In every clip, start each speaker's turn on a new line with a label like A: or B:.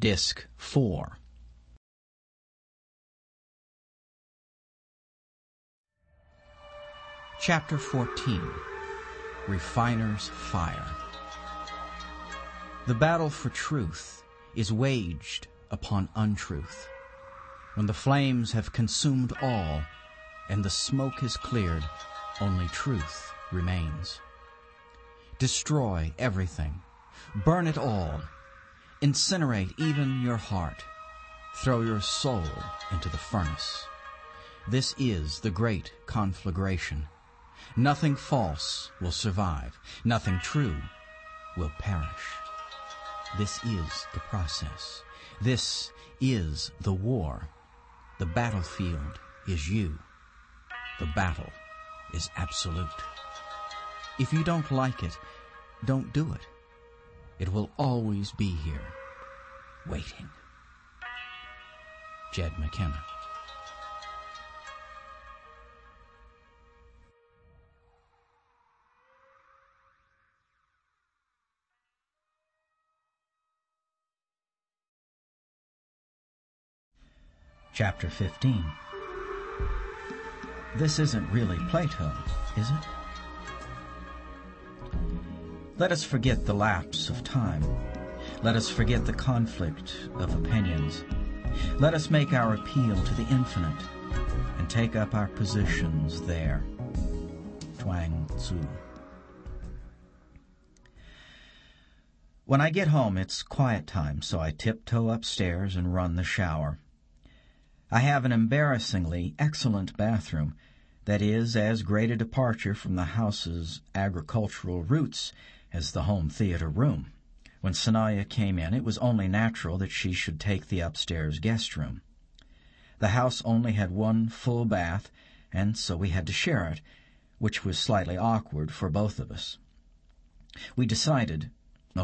A: Disc 4. Chapter 14. Refiner's Fire. The battle for truth is waged upon untruth. When the flames have consumed all, and the smoke is cleared, only truth remains. Destroy everything. Burn it all. Incinerate even your heart. Throw your soul into the furnace. This is the great conflagration. Nothing false will survive. Nothing true will perish. This is the process. This is the war. The battlefield is you. The battle is absolute. If you don't like it, don't do it. It will always be here, waiting. Jed McKenna. Chapter 15. This isn't really Plato, is it? Let us forget the lapse of time. Let us forget the conflict of opinions. Let us make our appeal to the infinite and take up our positions there. Chuang Tzu. When I get home, it's quiet time, so I tiptoe upstairs and run the shower. I have an embarrassingly excellent bathroom that is as great a departure from the house's agricultural roots as the home theater room. When Sanaya came in, it was only natural that she should take the upstairs guest room. The house only had one full bath, and so we had to share it, which was slightly awkward for both of us. She decided,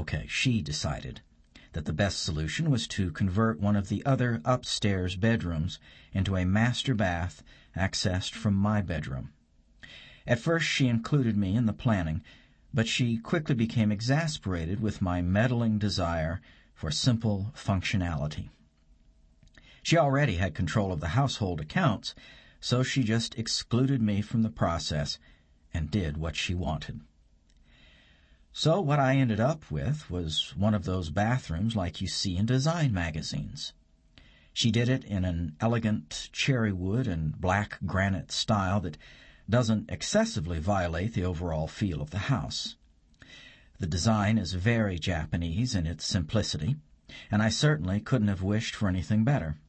A: that the best solution was to convert one of the other upstairs bedrooms into a master bath accessed from my bedroom. At first she included me in the planning, but she quickly became exasperated with my meddling desire for simple functionality. She already had control of the household accounts, so she just excluded me from the process and did what she wanted. So what I ended up with was one of those bathrooms like you see in design magazines. She did it in an elegant cherry wood and black granite style that doesn't excessively violate the overall feel of the house. The design is very Japanese in its simplicity, and I certainly couldn't have wished for anything better.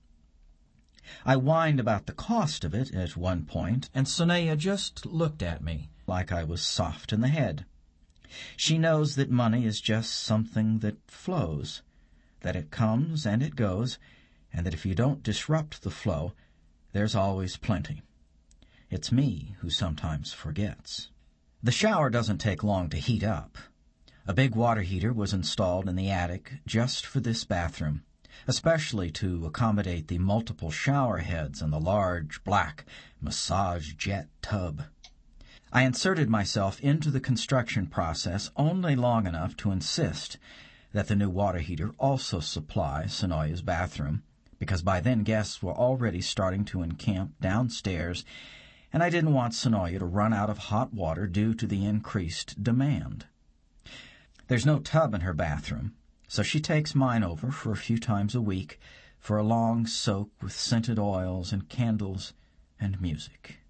A: I whined about the cost of it at one point, and Sanaya just looked at me like I was soft in the head. She knows that money is just something that flows, that it comes and it goes, and that if you don't disrupt the flow, there's always plenty. It's me who sometimes forgets. The shower doesn't take long to heat up. A big water heater was installed in the attic just for this bathroom, especially to accommodate the multiple shower heads and the large, black, massage jet tub. I inserted myself into the construction process only long enough to insist that the new water heater also supply Sonoya's bathroom, because by then guests were already starting to encamp downstairs, and I didn't want Sonoya to run out of hot water due to the increased demand. There's no tub in her bathroom, so she takes mine over for a few times a week for a long soak with scented oils and candles and music.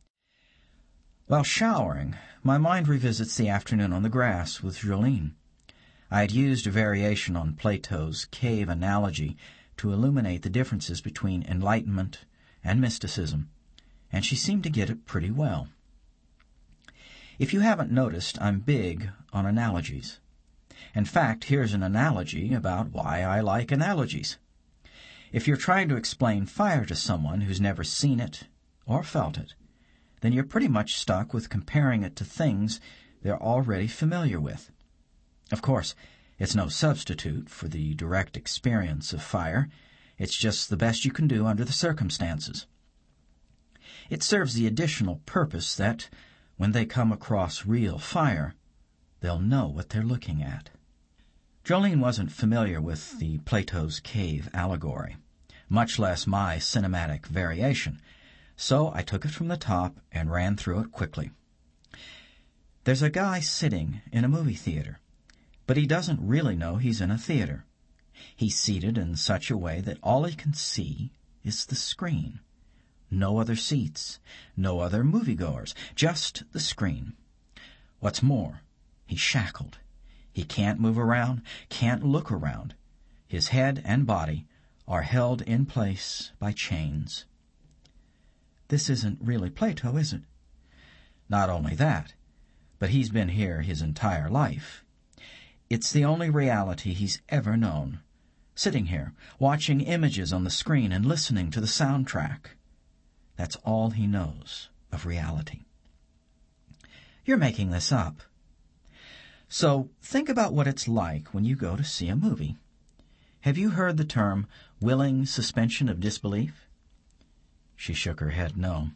A: While showering, my mind revisits the afternoon on the grass with Jolene. I had used a variation on Plato's cave analogy to illuminate the differences between enlightenment and mysticism, and she seemed to get it pretty well. If you haven't noticed, I'm big on analogies. In fact, here's an analogy about why I like analogies. If you're trying to explain fire to someone who's never seen it or felt it, then you're pretty much stuck with comparing it to things they're already familiar with. Of course, it's no substitute for the direct experience of fire. It's just the best you can do under the circumstances. It serves the additional purpose that, when they come across real fire, they'll know what they're looking at. Jolene wasn't familiar with the Plato's Cave allegory, much less my cinematic variation, so I took it from the top and ran through it quickly. There's a guy sitting in a movie theater, but he doesn't really know he's in a theater. He's seated in such a way that all he can see is the screen. No other seats, no other moviegoers, just the screen. What's more, he's shackled. He can't move around, can't look around. His head and body are held in place by chains. This isn't really Plato, is it? Not only that, but he's been here his entire life. It's the only reality he's ever known. Sitting here, watching images on the screen and listening to the soundtrack. That's all he knows of reality. You're making this up. So think about what it's like when you go to see a movie. Have you heard the term willing suspension of disbelief? She shook her head no.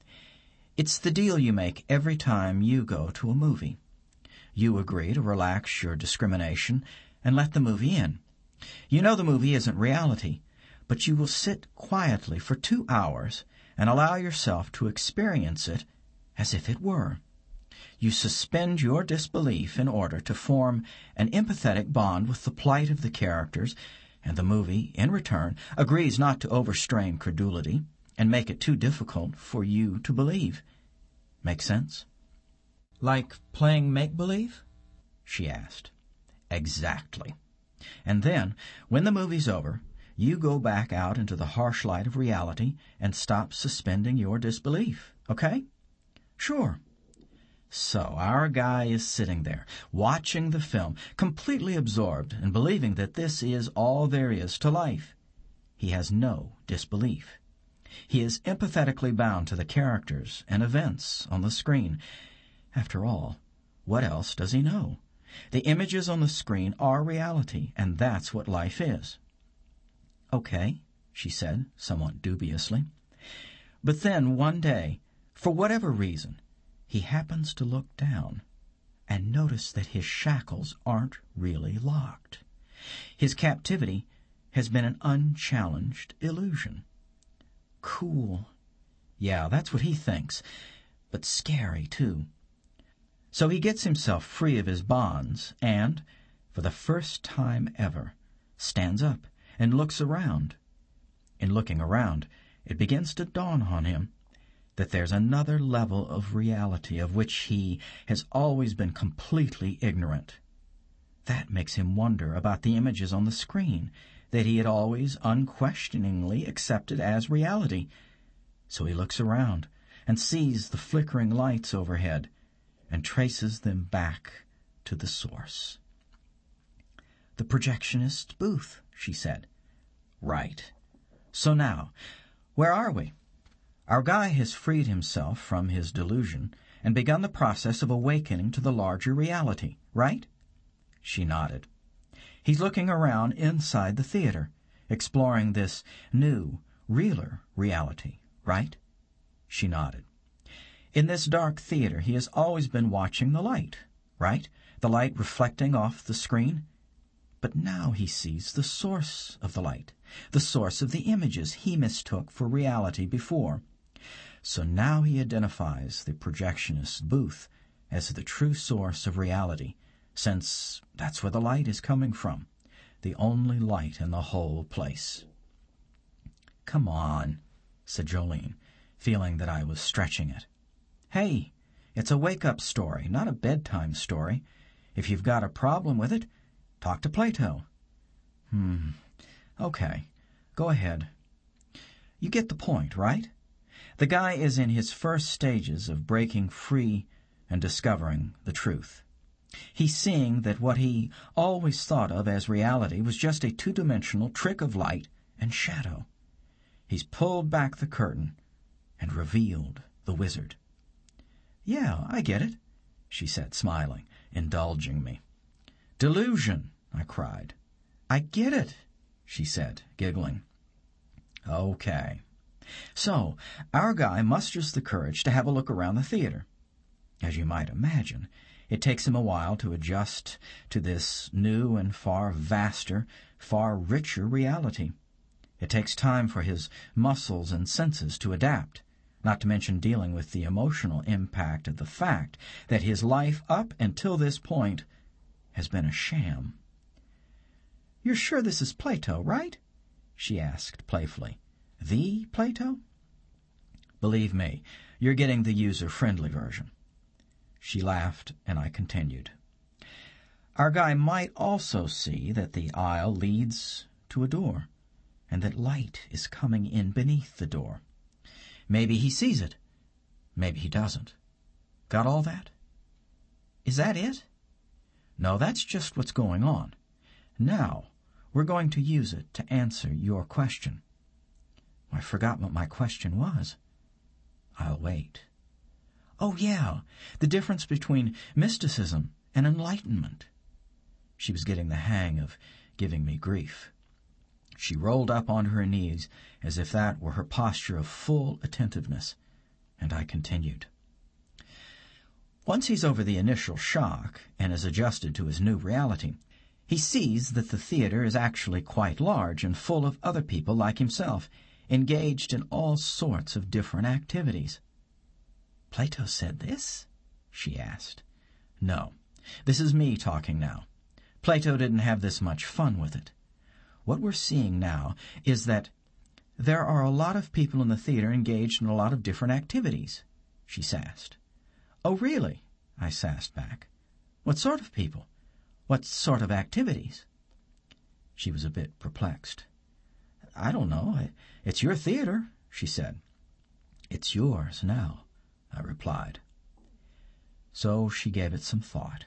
A: It's the deal you make every time you go to a movie. You agree to relax your discrimination and let the movie in. You know the movie isn't reality, but you will sit quietly for 2 hours and allow yourself to experience it as if it were. You suspend your disbelief in order to form an empathetic bond with the plight of the characters, and the movie, in return, agrees not to overstrain credulity and make it too difficult for you to believe. Make sense? Like playing make-believe? She asked. Exactly. And then, when the movie's over, you go back out into the harsh light of reality and stop suspending your disbelief, okay? Sure. So our guy is sitting there, watching the film, completely absorbed and believing that this is all there is to life. He has no disbelief. He is empathetically bound to the characters and events on the screen. After all, what else does he know? The images on the screen are reality, and that's what life is. Okay, she said, somewhat dubiously. But then one day, for whatever reason, he happens to look down and notice that his shackles aren't really locked. His captivity has been an unchallenged illusion. Cool. Yeah, that's what he thinks, but scary, too. So he gets himself free of his bonds and, for the first time ever, stands up and looks around. In looking around, it begins to dawn on him that there's another level of reality of which he has always been completely ignorant. That makes him wonder about the images on the screen that he had always unquestioningly accepted as reality. So he looks around and sees the flickering lights overhead and traces them back to the source. The projectionist's booth, she said. Right. So now, where are we? Our guy has freed himself from his delusion and begun the process of awakening to the larger reality, right? She nodded. He's looking around inside the theater, exploring this new, realer reality, right? She nodded. In this dark theater, he has always been watching the light, right? The light reflecting off the screen. But now he sees the source of the light, the source of the images he mistook for reality before. So now he identifies the projectionist's booth as the true source of reality, since that's where the light is coming from, the only light in the whole place. Come on, said Jolene, feeling that I was stretching it. Hey, it's a wake-up story, not a bedtime story. If you've got a problem with it, talk to Plato. Okay, go ahead. You get the point, right? The guy is in his first stages of breaking free and discovering the truth. He's seeing that what he always thought of as reality was just a two-dimensional trick of light and shadow. He's pulled back the curtain and revealed the wizard. Yeah, I get it, she said, smiling, indulging me. Delusion, I cried. I get it, she said, giggling. Okay. So, our guy musters the courage to have a look around the theater. As you might imagine, It takes him a while to adjust to this new and far vaster, far richer reality. It takes time for his muscles and senses to adapt, not to mention dealing with the emotional impact of the fact that his life up until this point has been a sham. "You're sure this is Plato, right?" she asked playfully. "The Plato?" "Believe me, you're getting the user-friendly version." She laughed, and I continued. "Our guy might also see that the aisle leads to a door, and that light is coming in beneath the door. Maybe he sees it. Maybe he doesn't. Got all that?" "Is that it?" "No, that's just what's going on. Now, we're going to use it to answer your question." "I forgot what my question was." "I'll wait." "Oh, yeah, the difference between mysticism and enlightenment." She was getting the hang of giving me grief. She rolled up onto her knees as if that were her posture of full attentiveness, and I continued. "Once he's over the initial shock and is adjusted to his new reality, he sees that the theater is actually quite large and full of other people like himself, engaged in all sorts of different activities." "Plato said this?" she asked. "No, this is me talking now. Plato didn't have this much fun with it. What we're seeing now is that there are a lot of people in the theater engaged in a lot of different activities," she sassed. "Oh, really?" I sassed back. "What sort of people? What sort of activities?" She was a bit perplexed. "I don't know. It's your theater," she said. "It's yours now," I replied. So she gave it some thought.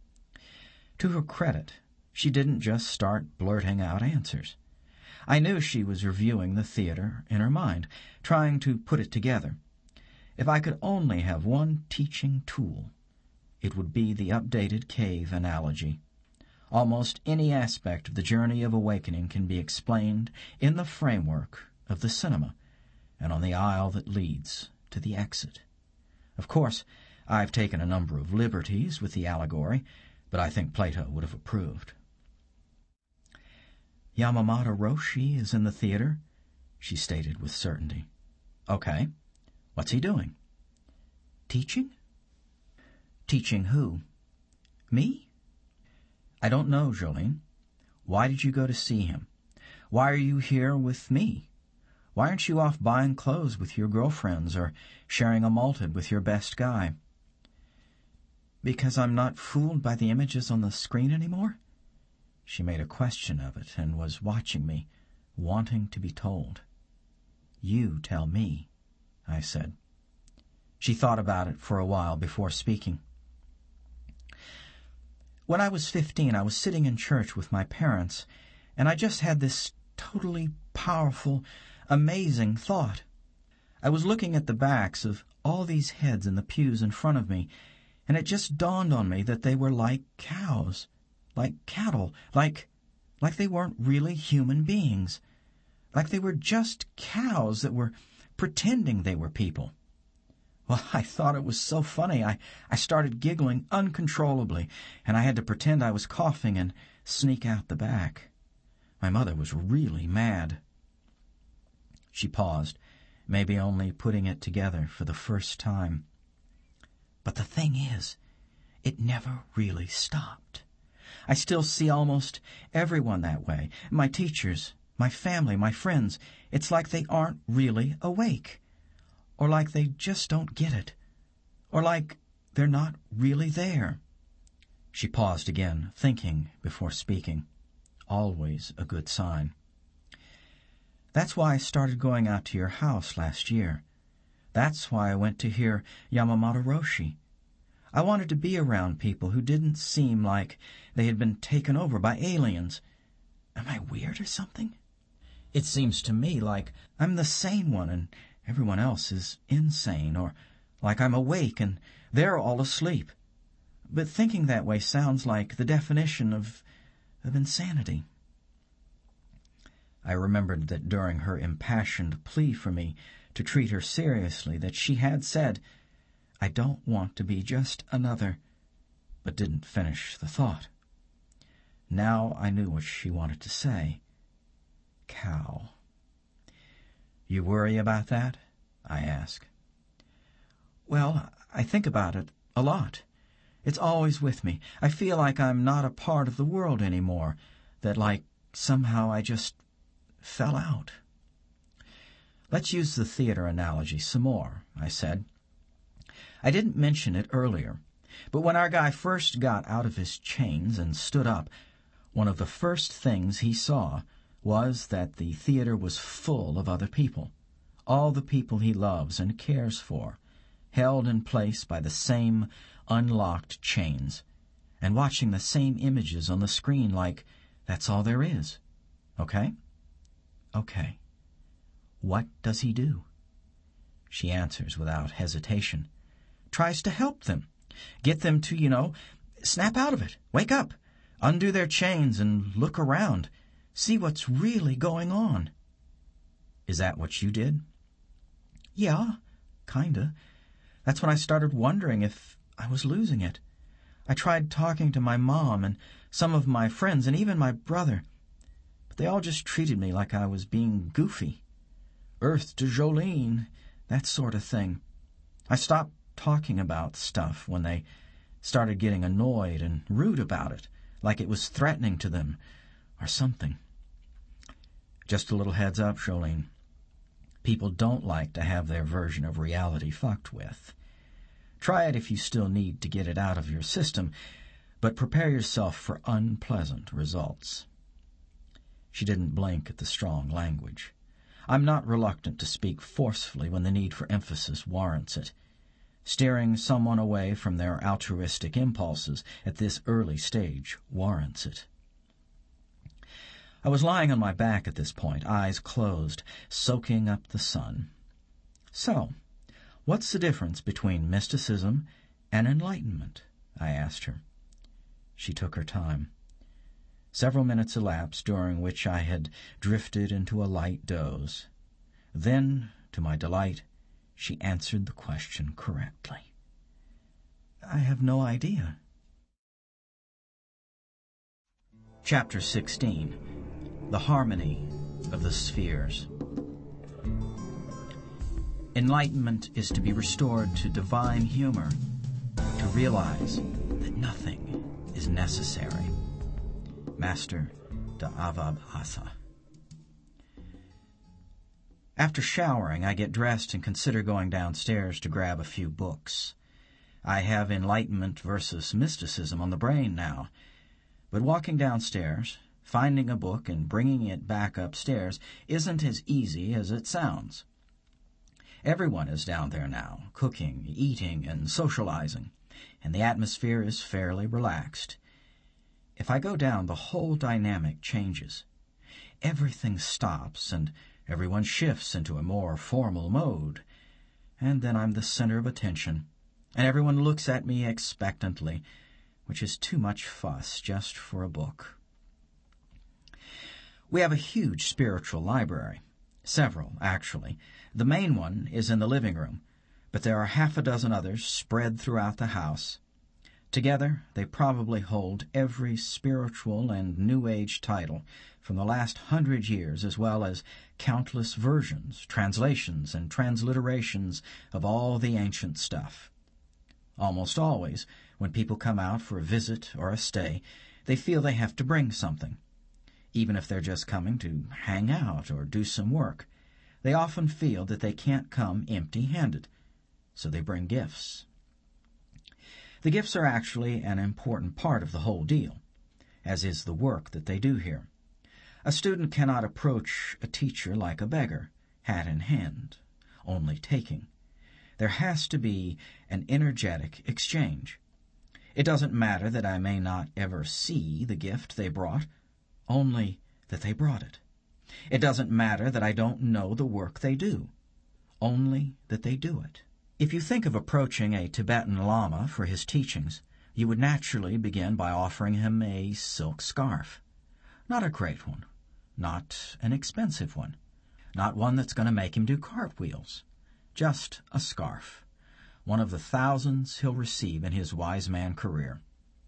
A: To her credit, she didn't just start blurting out answers. I knew she was reviewing the theater in her mind, trying to put it together. If I could only have one teaching tool, it would be the updated cave analogy. Almost any aspect of the journey of awakening can be explained in the framework of the cinema and on the aisle that leads to the exit. Of course, I've taken a number of liberties with the allegory, but I think Plato would have approved. "Yamamata Roshi is in the theater," she stated with certainty. "Okay. What's he doing?" "Teaching." "Teaching who?" "Me?" "I don't know, Jolene. Why did you go to see him? Why are you here with me? Why aren't you off buying clothes with your girlfriends or sharing a malted with your best guy?" "Because I'm not fooled by the images on the screen anymore?" She made a question of it and was watching me, wanting to be told. "You tell me," I said. She thought about it for a while before speaking. "When I was 15, I was sitting in church with my parents, and I just had this totally powerful, amazing thought. I was looking at the backs of all these heads in the pews in front of me, and it just dawned on me that they were like cows, like cattle, like they weren't really human beings, like they were just cows that were pretending they were people. Well, I thought it was so funny. I started giggling uncontrollably, and I had to pretend I was coughing and sneak out the back. My mother was really mad." She paused, maybe only putting it together for the first time. "But the thing is, it never really stopped. I still see almost everyone that way. My teachers, my family, my friends. It's like they aren't really awake. Or like they just don't get it. Or like they're not really there." She paused again, thinking before speaking. Always a good sign. "That's why I started going out to your house last year. That's why I went to hear Yamamata Roshi. I wanted to be around people who didn't seem like they had been taken over by aliens. Am I weird or something? It seems to me like I'm the sane one and everyone else is insane, or like I'm awake and they're all asleep. But thinking that way sounds like the definition of insanity." I remembered that during her impassioned plea for me to treat her seriously that she had said, "I don't want to be just another," but didn't finish the thought. Now I knew what she wanted to say. Cow. You worry about that? I asked. Well, I think about it a lot. It's always with me. I feel like I'm not a part of the world anymore, that like somehow I just fell out. Let's use the theater analogy some more, I said. I didn't mention it earlier, but when our guy first got out of his chains and stood up, one of the first things he saw was that the theater was full of other people, all the people he loves and cares for, held in place by the same unlocked chains, and watching the same images on the screen like that's all there is. Okay? Okay. What does he do? She answers without hesitation. Tries to help them. Get them to, snap out of it. Wake up. Undo their chains and look around. See what's really going on. Is that what you did? Yeah, kinda. That's when I started wondering if I was losing it. I tried talking to my mom and some of my friends and even my brother, but they all just treated me like I was being goofy. Earth to Jolene, that sort of thing. I stopped talking about stuff when they started getting annoyed and rude about it, like it was threatening to them or something. Just a little heads up, Jolene. People don't like to have their version of reality fucked with. Try it if you still need to get it out of your system, but prepare yourself for unpleasant results. She didn't blink at the strong language. I'm not reluctant to speak forcefully when the need for emphasis warrants it. Steering someone away from their altruistic impulses at this early stage warrants it. I was lying on my back at this point, eyes closed, soaking up the sun. So, what's the difference between mysticism and enlightenment? I asked her. She took her time. Several minutes elapsed, during which I had drifted into a light doze. Then, to my delight, she answered the question correctly. I have no idea. Chapter 16. The Harmony of the Spheres. Enlightenment is to be restored to divine humor, to realize that nothing is necessary. Master Da'Avav Asa. After showering, I get dressed and consider going downstairs to grab a few books. I have enlightenment versus mysticism on the brain now, but walking downstairs, finding a book and bringing it back upstairs isn't as easy as it sounds. Everyone is down there now, cooking, eating, and socializing, and the atmosphere is fairly relaxed. If I go down, the whole dynamic changes. Everything stops, and everyone shifts into a more formal mode. And then I'm the center of attention, and everyone looks at me expectantly, which is too much fuss just for a book. We have a huge spiritual library. Several, actually. The main one is in the living room, but there are half a dozen others spread throughout the house. Together, they probably hold every spiritual and New Age title from the last 100 years, as well as countless versions, translations, and transliterations of all the ancient stuff. Almost always, when people come out for a visit or a stay, they feel they have to bring something. Even if they're just coming to hang out or do some work, they often feel that they can't come empty-handed, so they bring gifts. The gifts are actually an important part of the whole deal, as is the work that they do here. A student cannot approach a teacher like a beggar, hat in hand, only taking. There has to be an energetic exchange. It doesn't matter that I may not ever see the gift they brought, only that they brought it. It doesn't matter that I don't know the work they do, only that they do it. If you think of approaching a Tibetan Lama for his teachings, you would naturally begin by offering him a silk scarf. Not a great one, not an expensive one, not one that's going to make him do cartwheels. Just a scarf, one of the thousands he'll receive in his wise man career.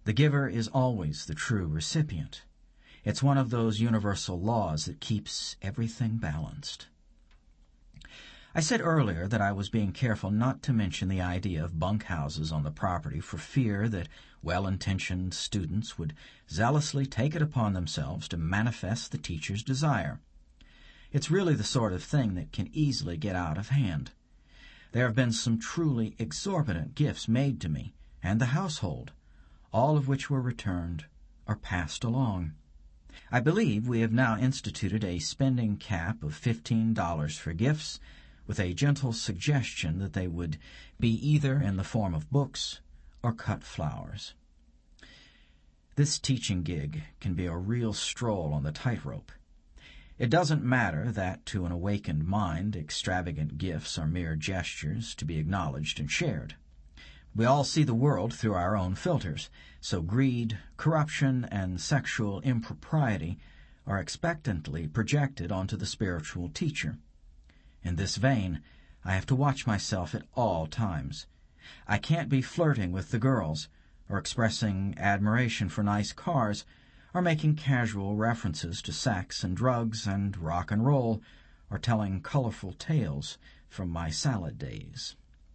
A: The giver is always the true recipient. It's one of those universal laws that keeps everything balanced. I said earlier that I was being careful not to mention the idea of bunkhouses on the property for fear that well-intentioned students would zealously take it upon themselves to manifest the teacher's desire. It's really the sort of thing that can easily get out of hand. There have been some truly exorbitant gifts made to me and the household, all of which were returned or passed along. I believe we have now instituted a spending cap of $15 for gifts, with a gentle suggestion that they would be either in the form of books or cut flowers. This teaching gig can be a real stroll on the tightrope. It doesn't matter that, to an awakened mind, extravagant gifts are mere gestures to be acknowledged and shared. We all see the world through our own filters, so greed, corruption, and sexual impropriety are expectantly projected onto the spiritual teacher. In this vein, I have to watch myself at all times. I can't be flirting with the girls, or expressing admiration for nice cars, or making casual references to sex and drugs and rock and roll, or telling colorful tales from my salad days.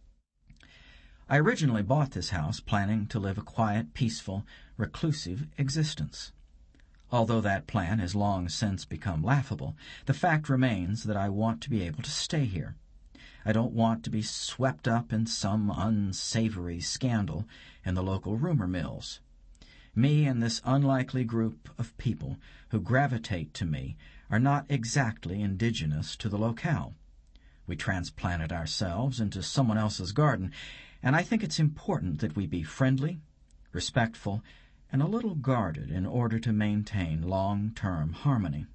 A: I originally bought this house planning to live a quiet, peaceful, reclusive existence. Although that plan has long since become laughable, the fact remains that I want to be able to stay here. I don't want to be swept up in some unsavory scandal in the local rumor mills. Me and this unlikely group of people who gravitate to me are not exactly indigenous to the locale. We transplanted ourselves into someone else's garden, and I think it's important that we be friendly, respectful, and a little guarded in order to maintain long-term harmony.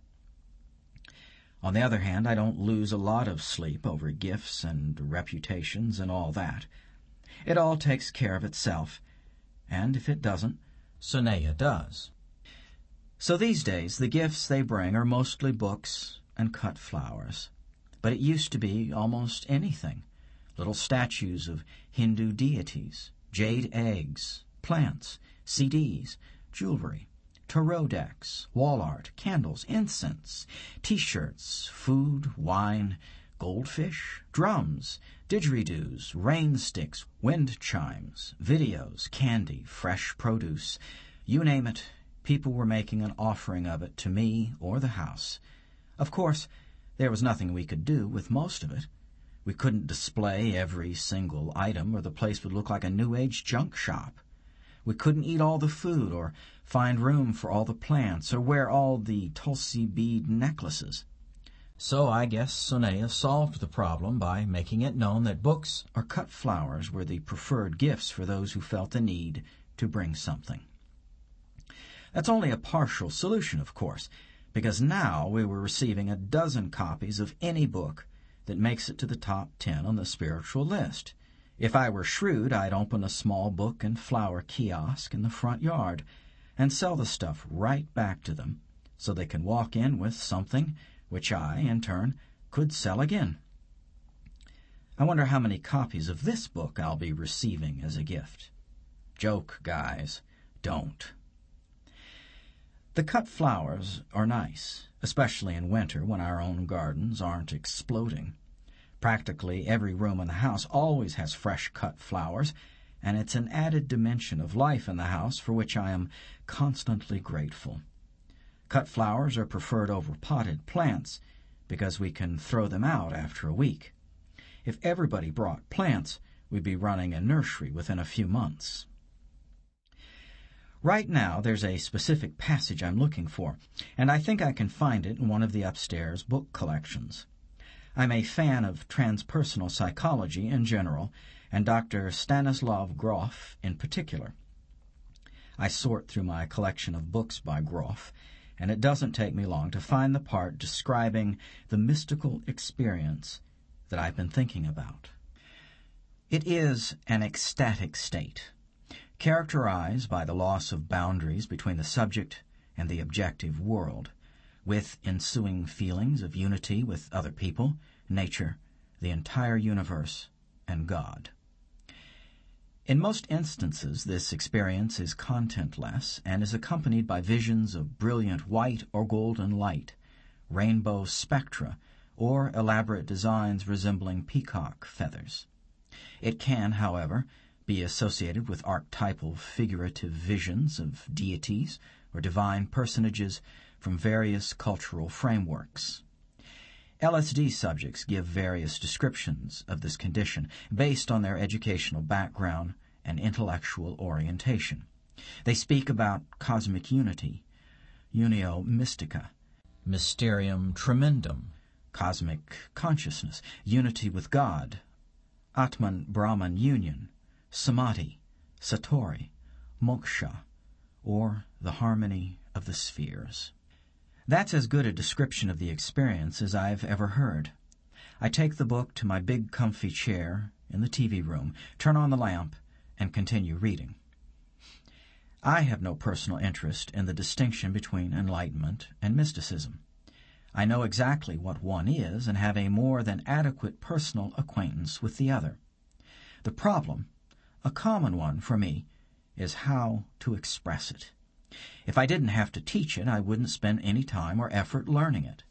A: On the other hand, I don't lose a lot of sleep over gifts and reputations and all that. It all takes care of itself, and if it doesn't, Sonea does. So these days, the gifts they bring are mostly books and cut flowers. But it used to be almost anything. Little statues of Hindu deities, jade eggs, plants, CDs, jewelry, tarot decks, wall art, candles, incense, T-shirts, food, wine, goldfish, drums, didgeridoos, rain sticks, wind chimes, videos, candy, fresh produce. You name it, people were making an offering of it to me or the house. Of course, there was nothing we could do with most of it. We couldn't display every single item, or the place would look like a New Age junk shop. We couldn't eat all the food, or find room for all the plants, or wear all the Tulsi bead necklaces. So I guess Sonea solved the problem by making it known that books or cut flowers were the preferred gifts for those who felt the need to bring something. That's only a partial solution, of course, because now we were receiving a dozen copies of any book that makes it to the top 10 on the spiritual list. If I were shrewd, I'd open a small book and flower kiosk in the front yard and sell the stuff right back to them so they can walk in with something which I, in turn, could sell again. I wonder how many copies of this book I'll be receiving as a gift. Joke, guys. Don't. The cut flowers are nice, especially in winter when our own gardens aren't exploding. Practically every room in the house always has fresh cut flowers, and it's an added dimension of life in the house for which I am constantly grateful. Cut flowers are preferred over potted plants because we can throw them out after a week. If everybody brought plants, we'd be running a nursery within a few months. Right now, there's a specific passage I'm looking for, and I think I can find it in one of the upstairs book collections. I'm a fan of transpersonal psychology in general, and Dr. Stanislav Grof in particular. I sort through my collection of books by Grof, and it doesn't take me long to find the part describing the mystical experience that I've been thinking about. It is an ecstatic state, characterized by the loss of boundaries between the subject and the objective world, with ensuing feelings of unity with other people, nature, the entire universe, and God. In most instances, this experience is contentless and is accompanied by visions of brilliant white or golden light, rainbow spectra, or elaborate designs resembling peacock feathers. It can, however, be associated with archetypal figurative visions of deities or divine personages from various cultural frameworks. LSD subjects give various descriptions of this condition based on their educational background and intellectual orientation. They speak about cosmic unity, unio mystica, mysterium tremendum, cosmic consciousness, unity with God, Atman-Brahman union, samadhi, satori, moksha, or the harmony of the spheres. That's as good a description of the experience as I've ever heard. I take the book to my big comfy chair in the TV room, turn on the lamp, and continue reading. I have no personal interest in the distinction between enlightenment and mysticism. I know exactly what one is and have a more than adequate personal acquaintance with the other. The problem, a common one for me, is how to express it. If I didn't have to teach it, I wouldn't spend any time or effort learning it.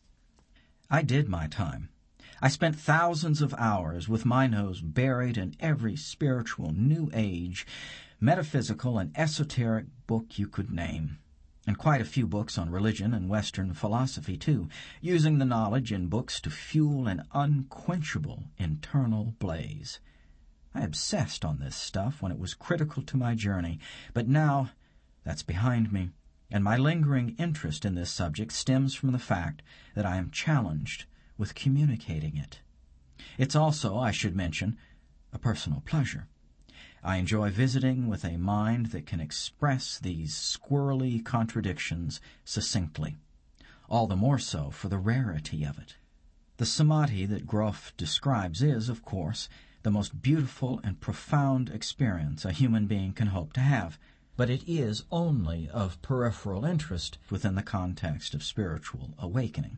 A: I did my time. I spent thousands of hours with my nose buried in every spiritual New Age, metaphysical, and esoteric book you could name, and quite a few books on religion and Western philosophy, too, using the knowledge in books to fuel an unquenchable internal blaze. I obsessed on this stuff when it was critical to my journey, but now that's behind me, and my lingering interest in this subject stems from the fact that I am challenged with communicating it. It's also, I should mention, a personal pleasure. I enjoy visiting with a mind that can express these squirrely contradictions succinctly, all the more so for the rarity of it. The samadhi that Grof describes is, of course, the most beautiful and profound experience a human being can hope to have, but it is only of peripheral interest within the context of spiritual awakening.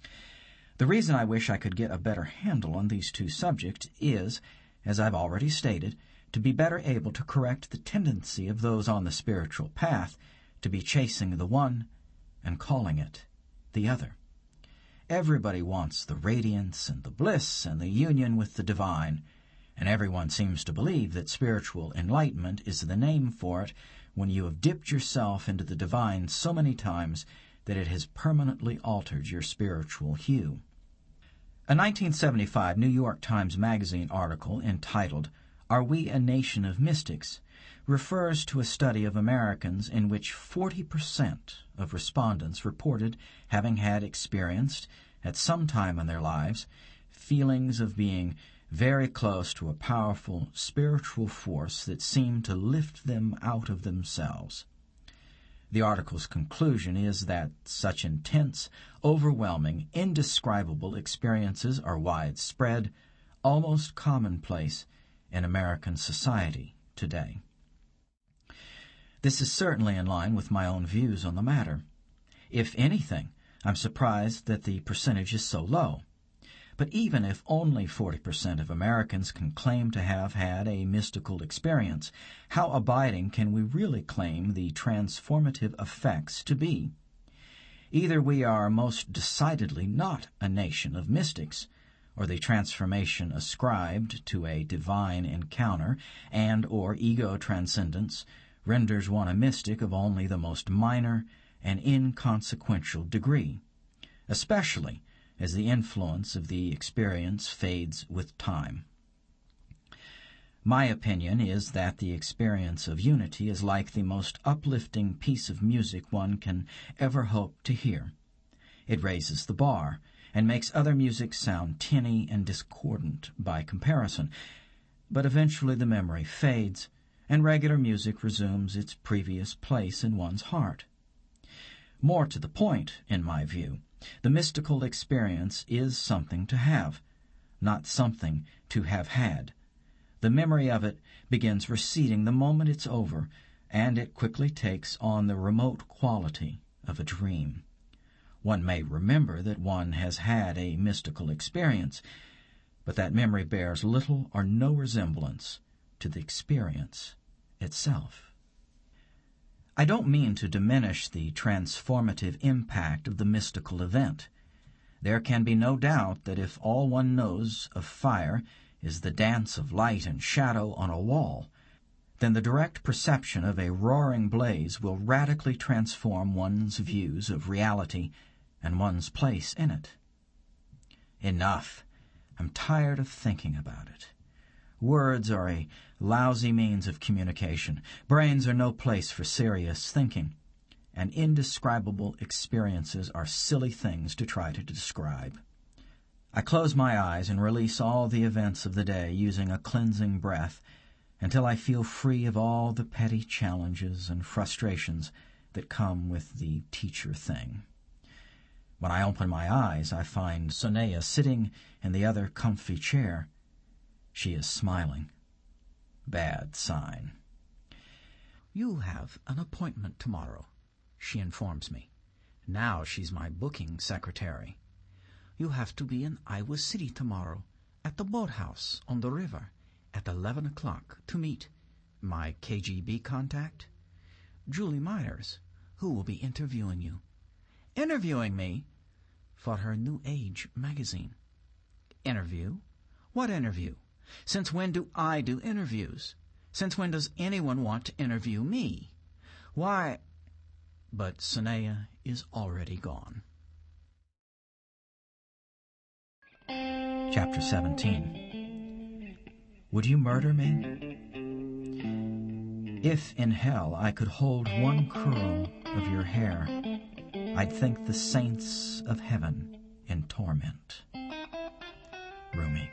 A: The reason I wish I could get a better handle on these two subjects is, as I've already stated, to be better able to correct the tendency of those on the spiritual path to be chasing the one and calling it the other. Everybody wants the radiance and the bliss and the union with the divine, and everyone seems to believe that spiritual enlightenment is the name for it when you have dipped yourself into the divine so many times that it has permanently altered your spiritual hue. A 1975 New York Times Magazine article entitled, "Are We a Nation of Mystics?" refers to a study of Americans in which 40% of respondents reported having had experienced, at some time in their lives, feelings of being very close to a powerful spiritual force that seemed to lift them out of themselves. The article's conclusion is that such intense, overwhelming, indescribable experiences are widespread, almost commonplace in American society today. This is certainly in line with my own views on the matter. If anything, I'm surprised that the percentage is so low. But even if only 40% of Americans can claim to have had a mystical experience, how abiding can we really claim the transformative effects to be? Either we are most decidedly not a nation of mystics, or the transformation ascribed to a divine encounter and or ego transcendence renders one a mystic of only the most minor and inconsequential degree, especially as the influence of the experience fades with time. My opinion is that the experience of unity is like the most uplifting piece of music one can ever hope to hear. It raises the bar and makes other music sound tinny and discordant by comparison, but eventually the memory fades and regular music resumes its previous place in one's heart. More to the point, in my view, the mystical experience is something to have, not something to have had. The memory of it begins receding the moment it's over, and it quickly takes on the remote quality of a dream. One may remember that one has had a mystical experience, but that memory bears little or no resemblance to the experience itself. I don't mean to diminish the transformative impact of the mystical event. There can be no doubt that if all one knows of fire is the dance of light and shadow on a wall, then the direct perception of a roaring blaze will radically transform one's views of reality and one's place in it. Enough. I'm tired of thinking about it. Words are a lousy means of communication. Brains are no place for serious thinking. And indescribable experiences are silly things to try to describe. I close my eyes and release all the events of the day using a cleansing breath until I feel free of all the petty challenges and frustrations that come with the teacher thing. When I open my eyes, I find Sonea sitting in the other comfy chair. She is smiling. Bad sign. "You have an appointment tomorrow," she informs me. Now she's my booking secretary. "You have to be in Iowa City tomorrow at the boathouse on the river at 11 o'clock to meet my KGB contact, Julie Myers, who will be interviewing you." "Interviewing me?" "For her New Age magazine." "Interview? What interview? Since when do I do interviews? Since when does anyone want to interview me? Why—" But Sonea is already gone. Chapter 17. Would you murder me? If in hell I could hold one curl of your hair, I'd think the saints of heaven in torment. Rumi.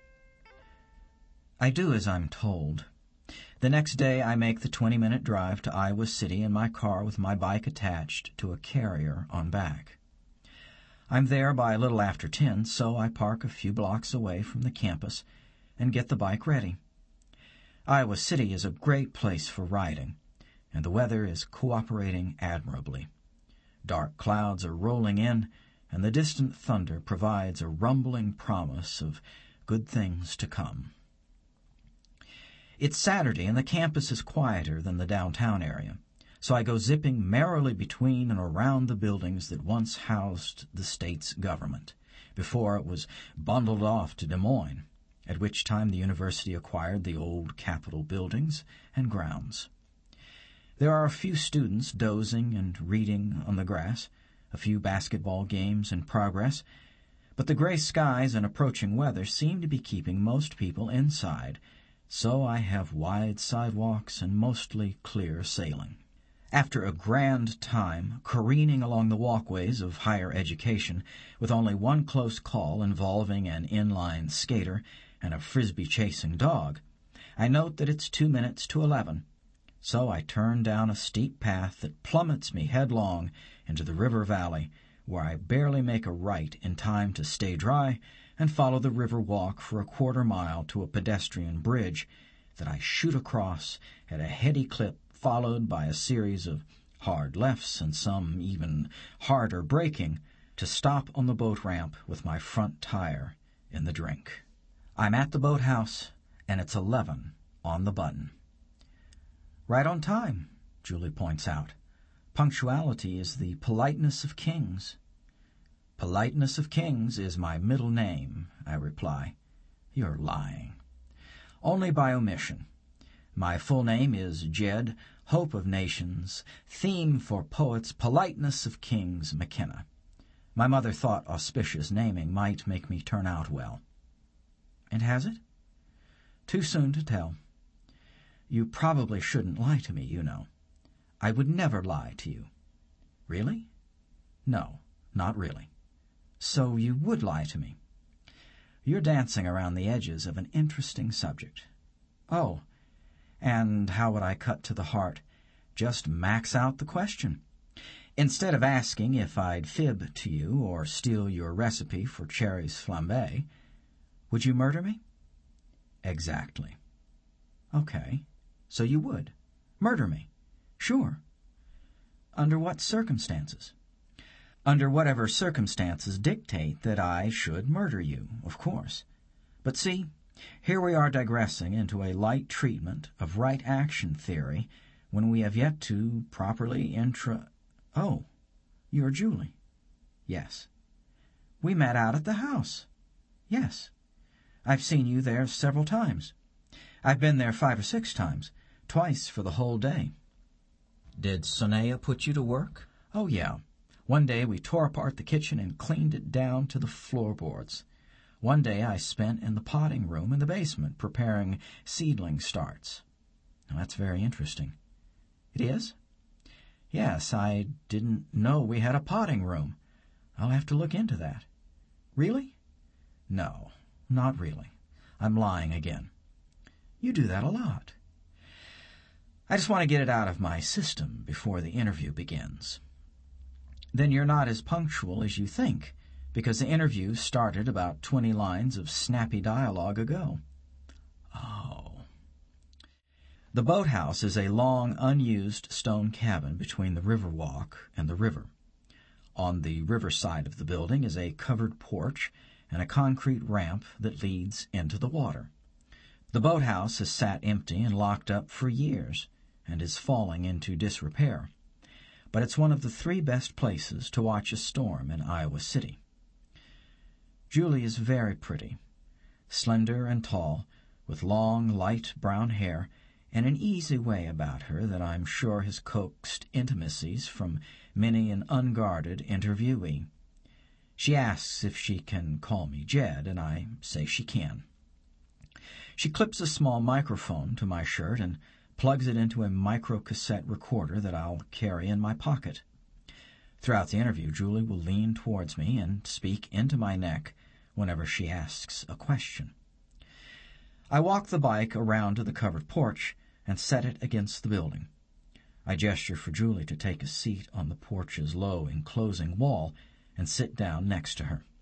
A: I do as I'm told. The next day I make the 20-minute drive to Iowa City in my car with my bike attached to a carrier on back. I'm there by a little after 10, so I park a few blocks away from the campus and get the bike ready. Iowa City is a great place for riding, and the weather is cooperating admirably. Dark clouds are rolling in, and the distant thunder provides a rumbling promise of good things to come. It's Saturday, and the campus is quieter than the downtown area, so I go zipping merrily between and around the buildings that once housed the state's government, before it was bundled off to Des Moines, at which time the university acquired the old Capitol buildings and grounds. There are a few students dozing and reading on the grass, a few basketball games in progress, but the gray skies and approaching weather seem to be keeping most people inside, so I have wide sidewalks and mostly clear sailing. After a grand time careening along the walkways of higher education, with only one close call involving an inline skater and a frisbee-chasing dog, I note that it's 2 minutes to 11, so I turn down a steep path that plummets me headlong into the river valley, where I barely make a right in time to stay dry and follow the river walk for a quarter mile to a pedestrian bridge that I shoot across at a heady clip, followed by a series of hard lefts and some even harder braking to stop on the boat ramp with my front tire in the drink. I'm at the boathouse, and it's 11 on the button. "Right on time," Julie points out. "Punctuality is the politeness of kings." "Politeness of kings is my middle name," I reply. "You're lying." "Only by omission. My full name is Jed, Hope of Nations, Theme for Poets, Politeness of Kings, McKenna. My mother thought auspicious naming might make me turn out well." "And has it?" "Too soon to tell. You probably shouldn't lie to me, you know. I would never lie to you." "Really?" "No, not really." "So you would lie to me?" "You're dancing around the edges of an interesting subject." "Oh, and how would I cut to the heart? Just max out the question. Instead of asking if I'd fib to you or steal your recipe for cherries flambé, would you murder me?" "Exactly." "Okay, so you would. Murder me. Sure." "Under what circumstances?" "Under whatever circumstances dictate that I should murder you, of course. But see, Here we are digressing into a light treatment of right action theory when we have yet to properly Oh, you're Julie. Yes. We met out at the house. Yes. I've seen you there several times. I've been there 5 or 6 times, twice for the whole day. Did Sonia put you to work? Oh, yeah. One day we tore apart the kitchen and cleaned it down to the floorboards. One day I spent in the potting room in the basement preparing seedling starts. Now, that's very interesting. It is? Yes, I didn't know we had a potting room. I'll have to look into that. Really? No, not really. I'm lying again. You do that a lot. I just want to get it out of my system before the interview begins. Then you're not as punctual as you think, because the interview started about 20 lines of snappy dialogue ago. Oh. The boathouse is a long, unused stone cabin between the Riverwalk and the river. On the river side of the building is a covered porch and a concrete ramp that leads into the water. The boathouse has sat empty and locked up for years and is falling into disrepair. But it's one of the 3 best places to watch a storm in Iowa City. Julie is very pretty, slender and tall, with long, light brown hair and an easy way about her that I'm sure has coaxed intimacies from many an unguarded interviewee. She asks if she can call me Jed, and I say she can. She clips a small microphone to my shirt and plugs it into a microcassette recorder that I'll carry in my pocket. Throughout the interview, Julie will lean towards me and speak into my neck whenever she asks a question. I walk the bike around to the covered porch and set it against the building. I gesture for Julie to take a seat on the porch's low enclosing wall and sit down next to her.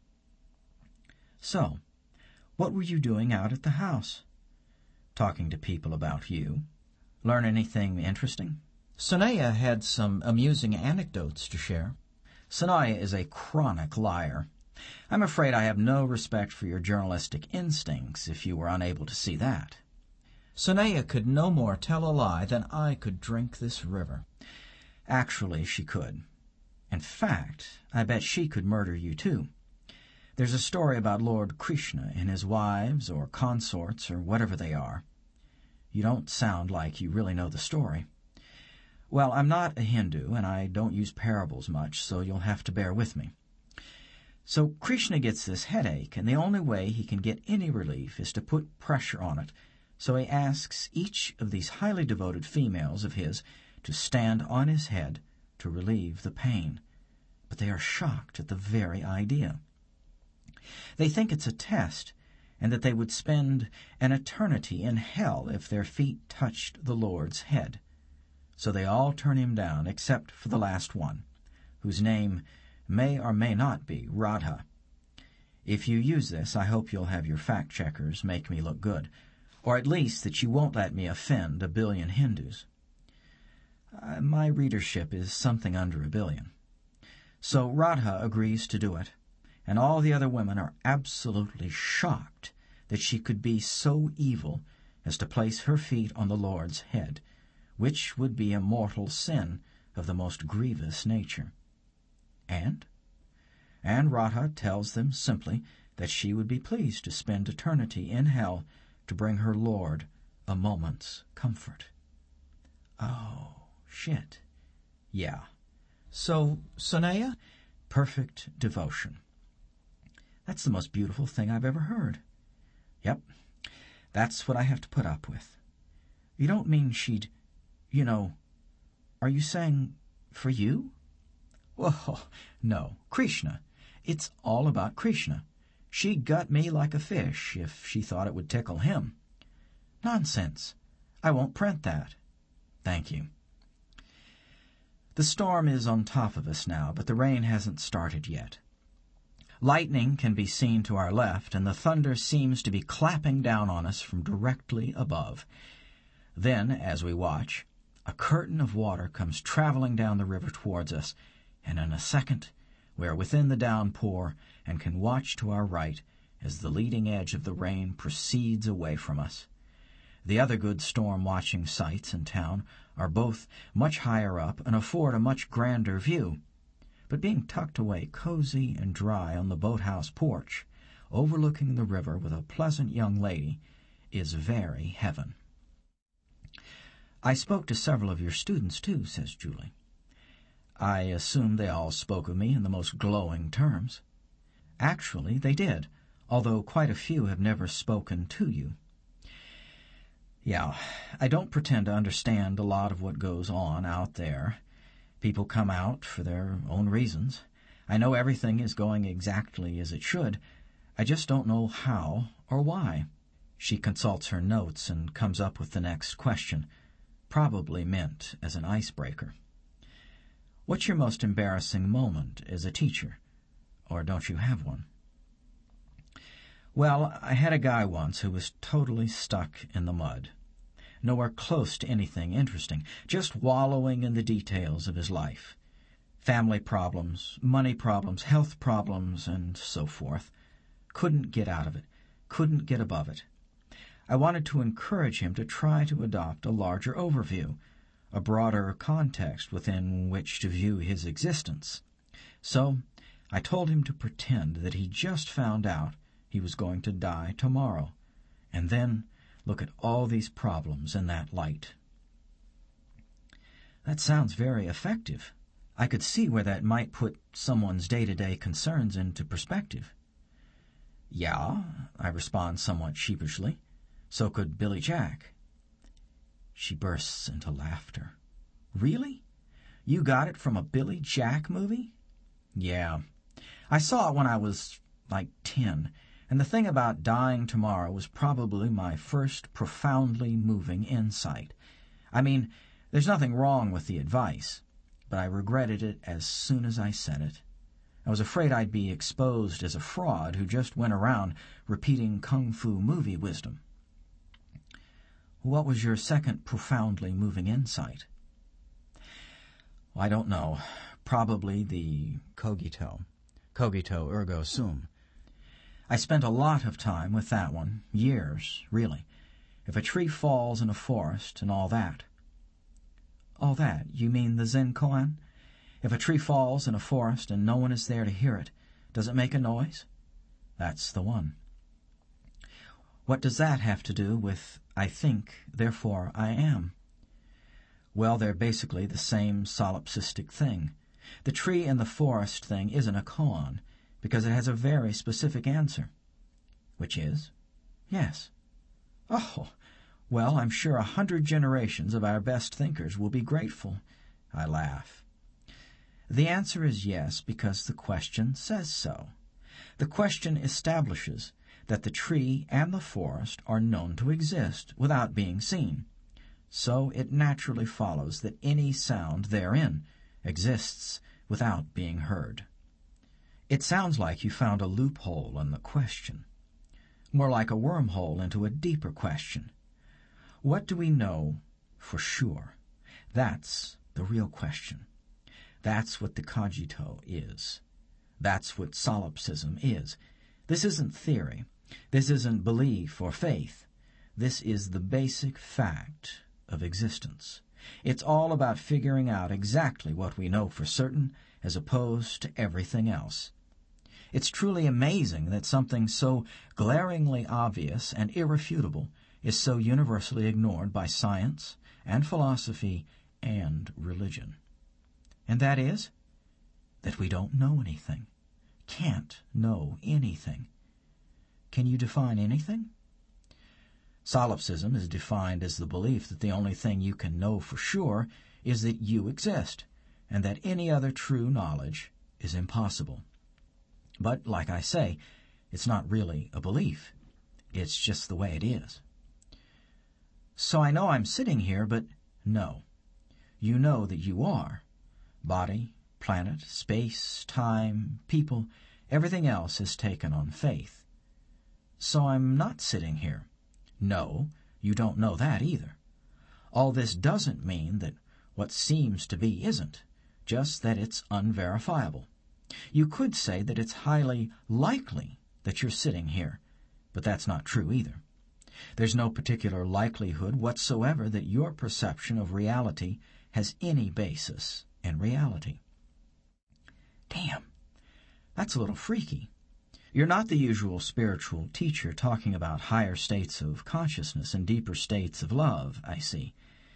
A: So, what were you doing out at the house? Talking to people about you. Learn anything interesting? Sonia had some amusing anecdotes to share. Sonia is a chronic liar. I'm afraid I have no respect for your journalistic instincts if you were unable to see that. Sonia could no more tell a lie than I could drink this river. Actually, she could. In fact, I bet she could murder you too. There's a story about Lord Krishna and his wives or consorts or whatever they are. You don't sound like you really know the story. Well, I'm not a Hindu, and I don't use parables much, so you'll have to bear with me. So Krishna gets this headache, and the only way he can get any relief is to put pressure on it. So he asks each of these highly devoted females of his to stand on his head to relieve the pain. But they are shocked at the very idea. They think it's a test, and that they would spend an eternity in hell if their feet touched the Lord's head. So they all turn him down, except for the last one, whose name may or may not be Radha. If you use this, I hope you'll have your fact-checkers make me look good, or at least that you won't let me offend 1 billion Hindus. My readership is something under 1 billion. So Radha agrees to do it, and all the other women are absolutely shocked that she could be so evil as to place her feet on the Lord's head, which would be a mortal sin of the most grievous nature. And Radha tells them simply that she would be pleased to spend eternity in hell to bring her Lord a moment's comfort. Oh, shit. Yeah. So, Sonia, perfect devotion. That's the most beautiful thing I've ever heard. Yep, that's what I have to put up with. You don't mean she'd, are you saying for you? Well, no, Krishna. It's all about Krishna. She'd gut me like a fish if she thought it would tickle him. Nonsense. I won't print that. Thank you. The storm is on top of us now, but the rain hasn't started yet. Lightning can be seen to our left, and the thunder seems to be clapping down on us from directly above. Then, as we watch, a curtain of water comes traveling down the river towards us, and in a second we are within the downpour and can watch to our right as the leading edge of the rain proceeds away from us. The other good storm-watching sites in town are both much higher up and afford a much grander view. But being tucked away cozy and dry on the boathouse porch, overlooking the river with a pleasant young lady, is very heaven. "I spoke to several of your students, too," says Julie. "I assume they all spoke of me in the most glowing terms." "Actually, they did, although quite a few have never spoken to you." "Yeah, I don't pretend to understand a lot of what goes on out there. People come out for their own reasons. I know everything is going exactly as it should. I just don't know how or why." She consults her notes and comes up with the next question, probably meant as an icebreaker. "What's your most embarrassing moment as a teacher? Or don't you have one?" "Well, I had a guy once who was totally stuck in the mud. Nowhere close to anything interesting, just wallowing in the details of his life. Family problems, money problems, health problems, and so forth. Couldn't get out of it, couldn't get above it. I wanted to encourage him to try to adopt a larger overview, a broader context within which to view his existence. So I told him to pretend that he just found out he was going to die tomorrow, and then look at all these problems in that light." "That sounds very effective. I could see where that might put someone's day-to-day concerns into perspective." "Yeah," I respond somewhat sheepishly. "So could Billy Jack." She bursts into laughter. "Really? You got it from a Billy Jack movie?" "Yeah. I saw it when I was, 10, and the thing about dying tomorrow was probably my first profoundly moving insight. I mean, there's nothing wrong with the advice, but I regretted it as soon as I said it. I was afraid I'd be exposed as a fraud who just went around repeating kung fu movie wisdom." "What was your second profoundly moving insight?" "I don't know. Probably the cogito ergo sum. I spent a lot of time with that one, years, really. If a tree falls in a forest and all that." "All that? You mean the Zen koan? If a tree falls in a forest and no one is there to hear it, does it make a noise?" "That's the one." "What does that have to do with I think, therefore I am?" "Well, they're basically the same solipsistic thing. The tree and the forest thing isn't a koan, because it has a very specific answer." "Which is?" "Yes." "Oh, well, I'm sure 100 generations of our best thinkers will be grateful." I laugh. "The answer is yes, because the question says so. The question establishes that the tree and the forest are known to exist without being seen. So it naturally follows that any sound therein exists without being heard." It sounds like you found a loophole in the question. More like a wormhole into a deeper question. What do we know for sure? That's the real question. That's what the cogito is. That's what solipsism is. This isn't theory. This isn't belief or faith. This is the basic fact of existence. It's all about figuring out exactly what we know for certain as opposed to everything else. It's truly amazing that something so glaringly obvious and irrefutable is so universally ignored by science and philosophy and religion. And that is that we don't know anything, can't know anything. Can you define anything? Solipsism is defined as the belief that the only thing you can know for sure is that you exist, and that any other true knowledge is impossible. But, like I say, it's not really a belief. It's just the way it is. So I know I'm sitting here, but no. You know that you are. Body, planet, space, time, people, everything else is taken on faith. So I'm not sitting here. No, you don't know that either. All this doesn't mean that what seems to be isn't, just that it's unverifiable. You could say that it's highly likely that you're sitting here, but that's not true either. There's no particular likelihood whatsoever that your perception of reality has any basis in reality. Damn, that's a little freaky. You're not the usual spiritual teacher talking about higher states of consciousness and deeper states of love, I see.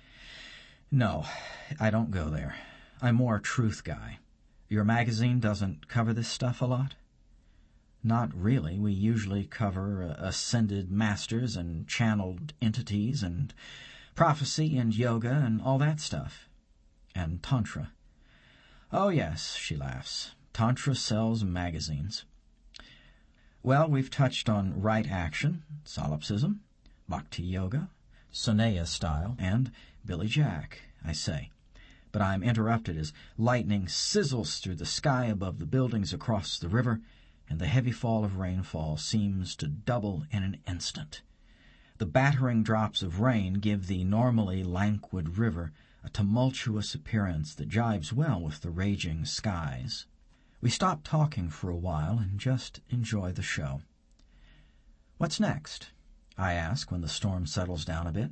A: No, I don't go there. I'm more a truth guy. Your magazine doesn't cover this stuff a lot? Not really. We usually cover ascended masters and channeled entities and prophecy and yoga and all that stuff. And Tantra. Oh, yes, she laughs. Tantra sells magazines. Well, we've touched on right action, solipsism, bhakti yoga, Soneya style, and Billy Jack, I say. But I'm interrupted as lightning sizzles through the sky above the buildings across the river, and the heavy fall of rainfall seems to double in an instant. The battering drops of rain give the normally languid river a tumultuous appearance that jives well with the raging skies. We stop talking for a while and just enjoy the show. What's next? I ask when the storm settles down a bit.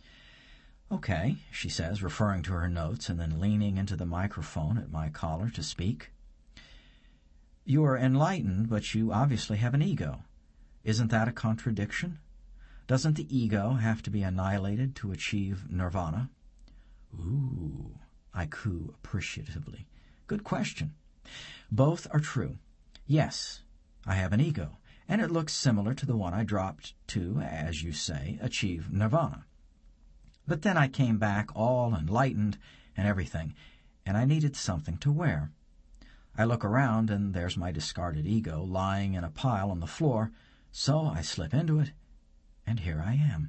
A: Okay, she says, referring to her notes and then leaning into the microphone at my collar to speak. You are enlightened, but you obviously have an ego. Isn't that a contradiction? Doesn't the ego have to be annihilated to achieve nirvana? Ooh, I coo appreciatively. Good question. Both are true. Yes, I have an ego, and it looks similar to the one I dropped to, as you say, achieve nirvana. But then I came back all enlightened and everything, and I needed something to wear. I look around, and there's my discarded ego lying in a pile on the floor, so I slip into it, and here I am.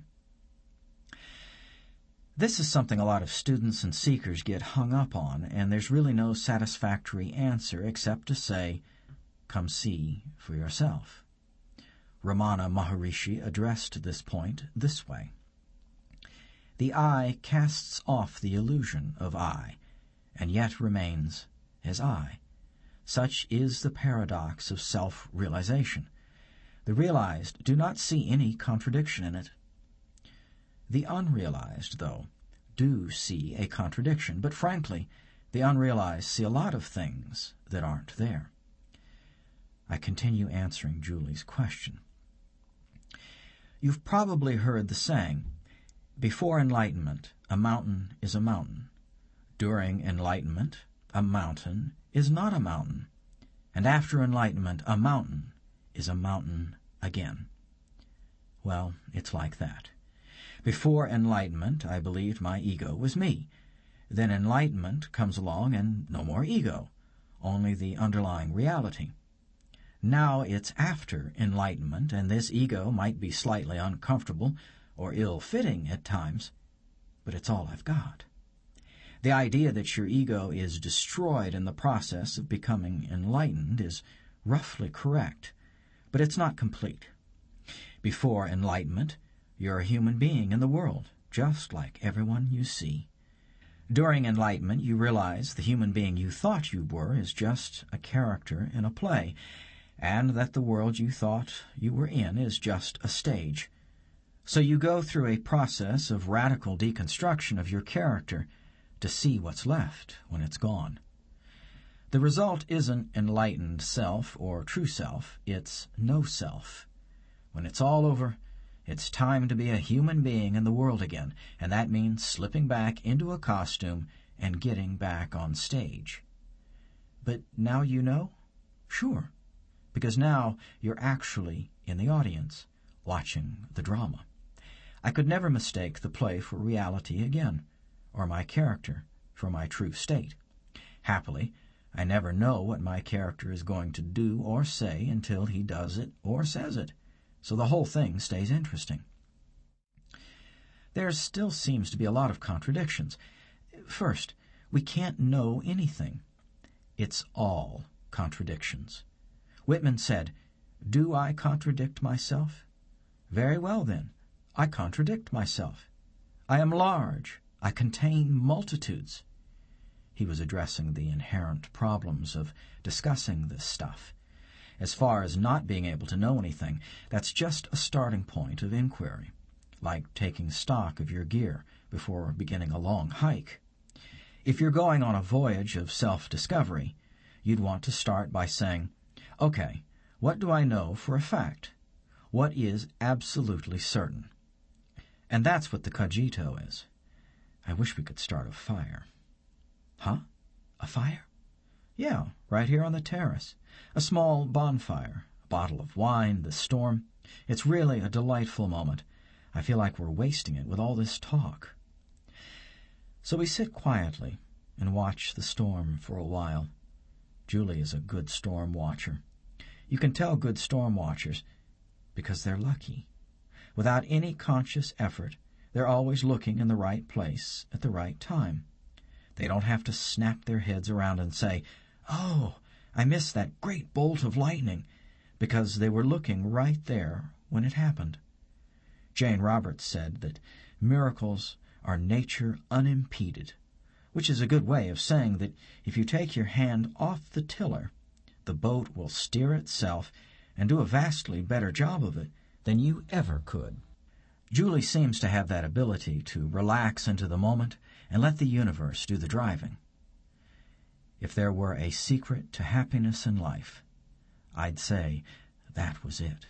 A: This is something a lot of students and seekers get hung up on, and there's really no satisfactory answer except to say, come see for yourself. Ramana Maharishi addressed this point this way. The I casts off the illusion of I, and yet remains as I. Such is the paradox of self-realization. The realized do not see any contradiction in it. The unrealized, though, do see a contradiction, but frankly, the unrealized see a lot of things that aren't there. I continue answering Julie's question. You've probably heard the saying, before enlightenment, a mountain is a mountain. During enlightenment, a mountain is not a mountain. And after enlightenment, a mountain is a mountain again. Well, it's like that. Before enlightenment, I believed my ego was me. Then enlightenment comes along and no more ego, only the underlying reality. Now it's after enlightenment, and this ego might be slightly uncomfortable or ill-fitting at times, but it's all I've got. The idea that your ego is destroyed in the process of becoming enlightened is roughly correct, but it's not complete. Before enlightenment, you're a human being in the world, just like everyone you see. During enlightenment, you realize the human being you thought you were is just a character in a play, and that the world you thought you were in is just a stage. So you go through a process of radical deconstruction of your character to see what's left when it's gone. The result isn't enlightened self or true self, it's no self. When it's all over, it's time to be a human being in the world again, and that means slipping back into a costume and getting back on stage. But now you know? Sure, because now you're actually in the audience, watching the drama. I could never mistake the play for reality again, or my character for my true state. Happily, I never know what my character is going to do or say until he does it or says it, so the whole thing stays interesting. There still seems to be a lot of contradictions. First, we can't know anything. It's all contradictions. Whitman said, "Do I contradict myself? Very well, then. I contradict myself. I am large. I contain multitudes." He was addressing the inherent problems of discussing this stuff. As far as not being able to know anything, that's just a starting point of inquiry, like taking stock of your gear before beginning a long hike. If you're going on a voyage of self-discovery, you'd want to start by saying, okay, what do I know for a fact? What is absolutely certain? And that's what the cogito is. I wish we could start a fire. Huh? A fire? Yeah, right here on the terrace. A small bonfire, a bottle of wine, the storm. It's really a delightful moment. I feel like we're wasting it with all this talk. So we sit quietly and watch the storm for a while. Julie is a good storm watcher. You can tell good storm watchers because they're lucky. Without any conscious effort, they're always looking in the right place at the right time. They don't have to snap their heads around and say, "Oh, I missed that great bolt of lightning," because they were looking right there when it happened. Jane Roberts said that miracles are nature unimpeded, which is a good way of saying that if you take your hand off the tiller, the boat will steer itself and do a vastly better job of it than you ever could. Julie seems to have that ability to relax into the moment and let the universe do the driving. If there were a secret to happiness in life, I'd say that was it.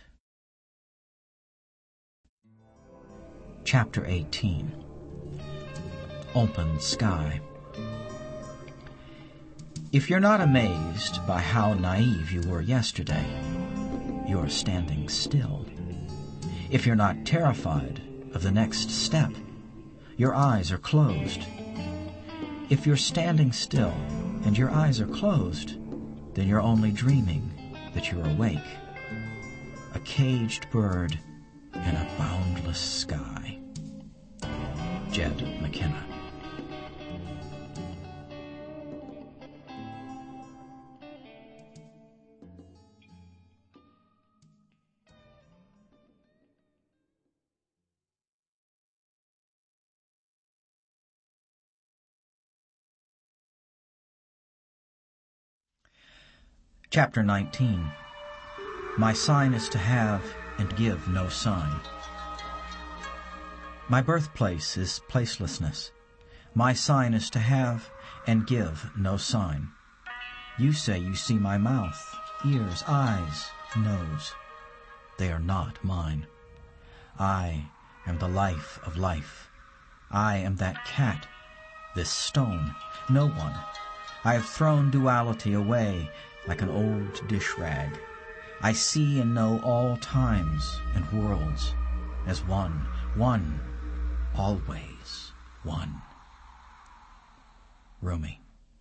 A: Chapter 18. Open Sky. If you're not amazed by how naive you were yesterday, you're standing still. If you're not terrified of the next step, your eyes are closed. If you're standing still and your eyes are closed, then you're only dreaming that you're awake. A caged bird in a boundless sky. Jed McKenna. Chapter 19. My sign is to have and give no sign. My birthplace is placelessness. My sign is to have and give no sign. You say you see my mouth, ears, eyes, nose. They are not mine. I am the life of life. I am that cat, this stone, no one. I have thrown duality away like an old dish rag. I see and know all times and worlds as one, always one. Rumi.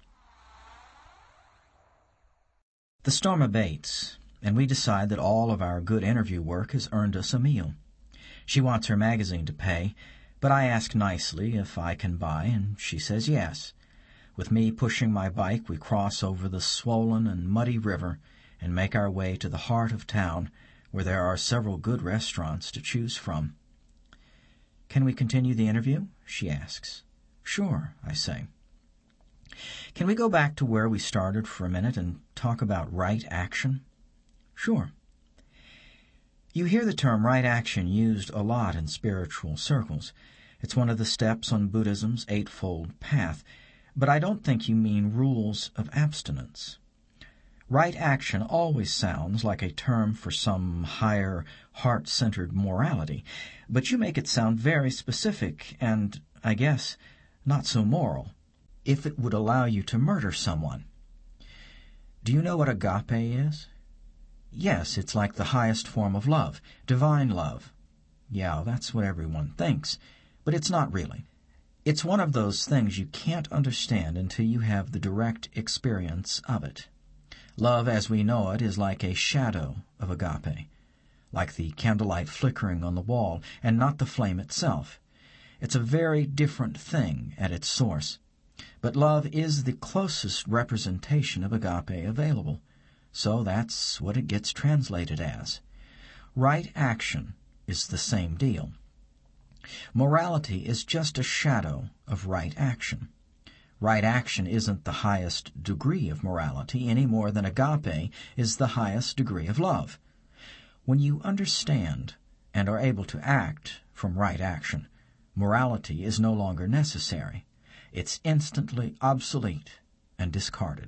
A: The storm abates, and we decide that all of our good interview work has earned us a meal. She wants her magazine to pay, but I ask nicely if I can buy, and she says yes. With me pushing my bike, we cross over the swollen and muddy river and make our way to the heart of town, where there are several good restaurants to choose from. "Can we continue the interview?" she asks. "Sure," I say. "Can we go back to where we started for a minute and talk about right action?" "Sure." You hear the term right action used a lot in spiritual circles. It's one of the steps on Buddhism's eightfold path. But I don't think you mean rules of abstinence. Right action always sounds like a term for some higher, heart-centered morality, but you make it sound very specific and, I guess, not so moral. If it would allow you to murder someone. Do you know what agape is? Yes, it's like the highest form of love, divine love. Yeah, that's what everyone thinks, but it's not really. It's one of those things you can't understand until you have the direct experience of it. Love as we know it is like a shadow of agape, like the candlelight flickering on the wall, and not the flame itself. It's a very different thing at its source. But love is the closest representation of agape available, so that's what it gets translated as. Right action is the same deal. Morality is just a shadow of right action. Right action isn't the highest degree of morality any more than agape is the highest degree of love. When you understand and are able to act from right action, morality is no longer necessary. It's instantly obsolete and discarded.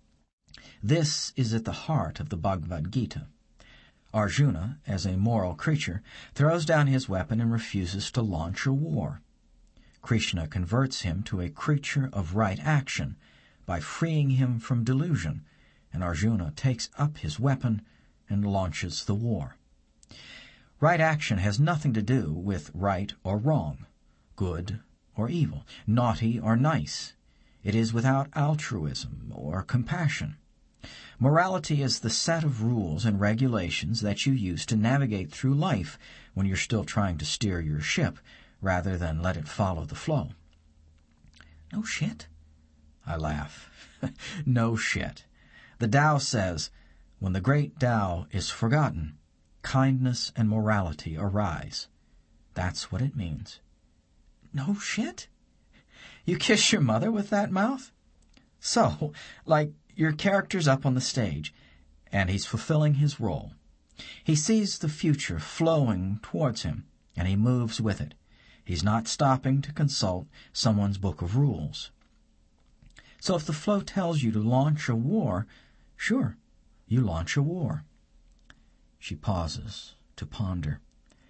A: This is at the heart of the Bhagavad Gita. Arjuna, as a moral creature, throws down his weapon and refuses to launch a war. Krishna converts him to a creature of right action by freeing him from delusion, and Arjuna takes up his weapon and launches the war. Right action has nothing to do with right or wrong, good or evil, naughty or nice. It is without altruism or compassion. Morality is the set of rules and regulations that you use to navigate through life when you're still trying to steer your ship, rather than let it follow the flow. No shit? I laugh. No shit. The Tao says, when the great Tao is forgotten, kindness and morality arise. That's what it means. No shit? You kiss your mother with that mouth? So, like, your character's up on the stage, and he's fulfilling his role. He sees the future flowing towards him, and he moves with it. He's not stopping to consult someone's book of rules. So if the flow tells you to launch a war, sure, you launch a war. She pauses to ponder.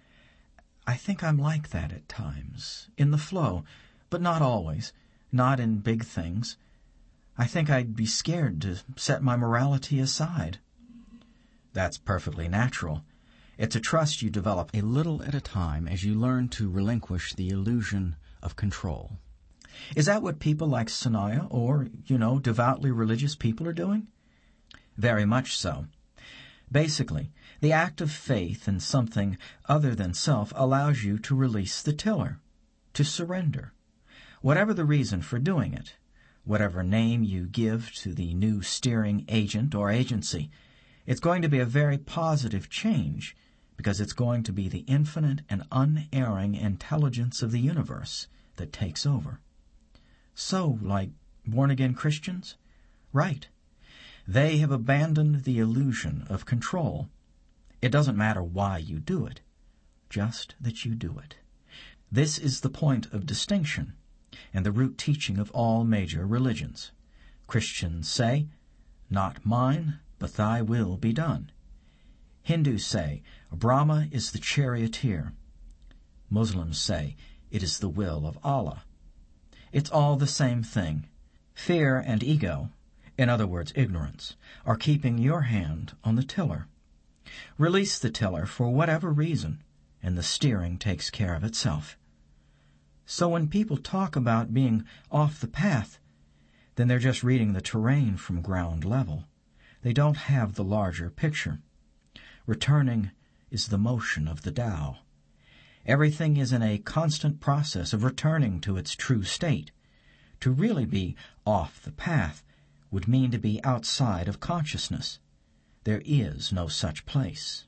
A: I think I'm like that at times, in the flow, but not always, not in big things. I think I'd be scared to set my morality aside. That's perfectly natural. It's a trust you develop a little at a time as you learn to relinquish the illusion of control. Is that what people like Sanaya or, devoutly religious people are doing? Very much so. Basically, the act of faith in something other than self allows you to release the tiller, to surrender. Whatever the reason for doing it, whatever name you give to the new steering agent or agency, it's going to be a very positive change because it's going to be the infinite and unerring intelligence of the universe that takes over. So, like born-again Christians? Right. They have abandoned the illusion of control. It doesn't matter why you do it, just that you do it. This is the point of distinction and the root teaching of all major religions. Christians say, "Not mine, but thy will be done." Hindus say, Brahma is the charioteer. Muslims say, it is the will of Allah. It's all the same thing. Fear and ego, in other words ignorance, are keeping your hand on the tiller. Release the tiller for whatever reason, and the steering takes care of itself. So when people talk about being off the path, then they're just reading the terrain from ground level. They don't have the larger picture. Returning is the motion of the Tao. Everything is in a constant process of returning to its true state. To really be off the path would mean to be outside of consciousness. There is no such place.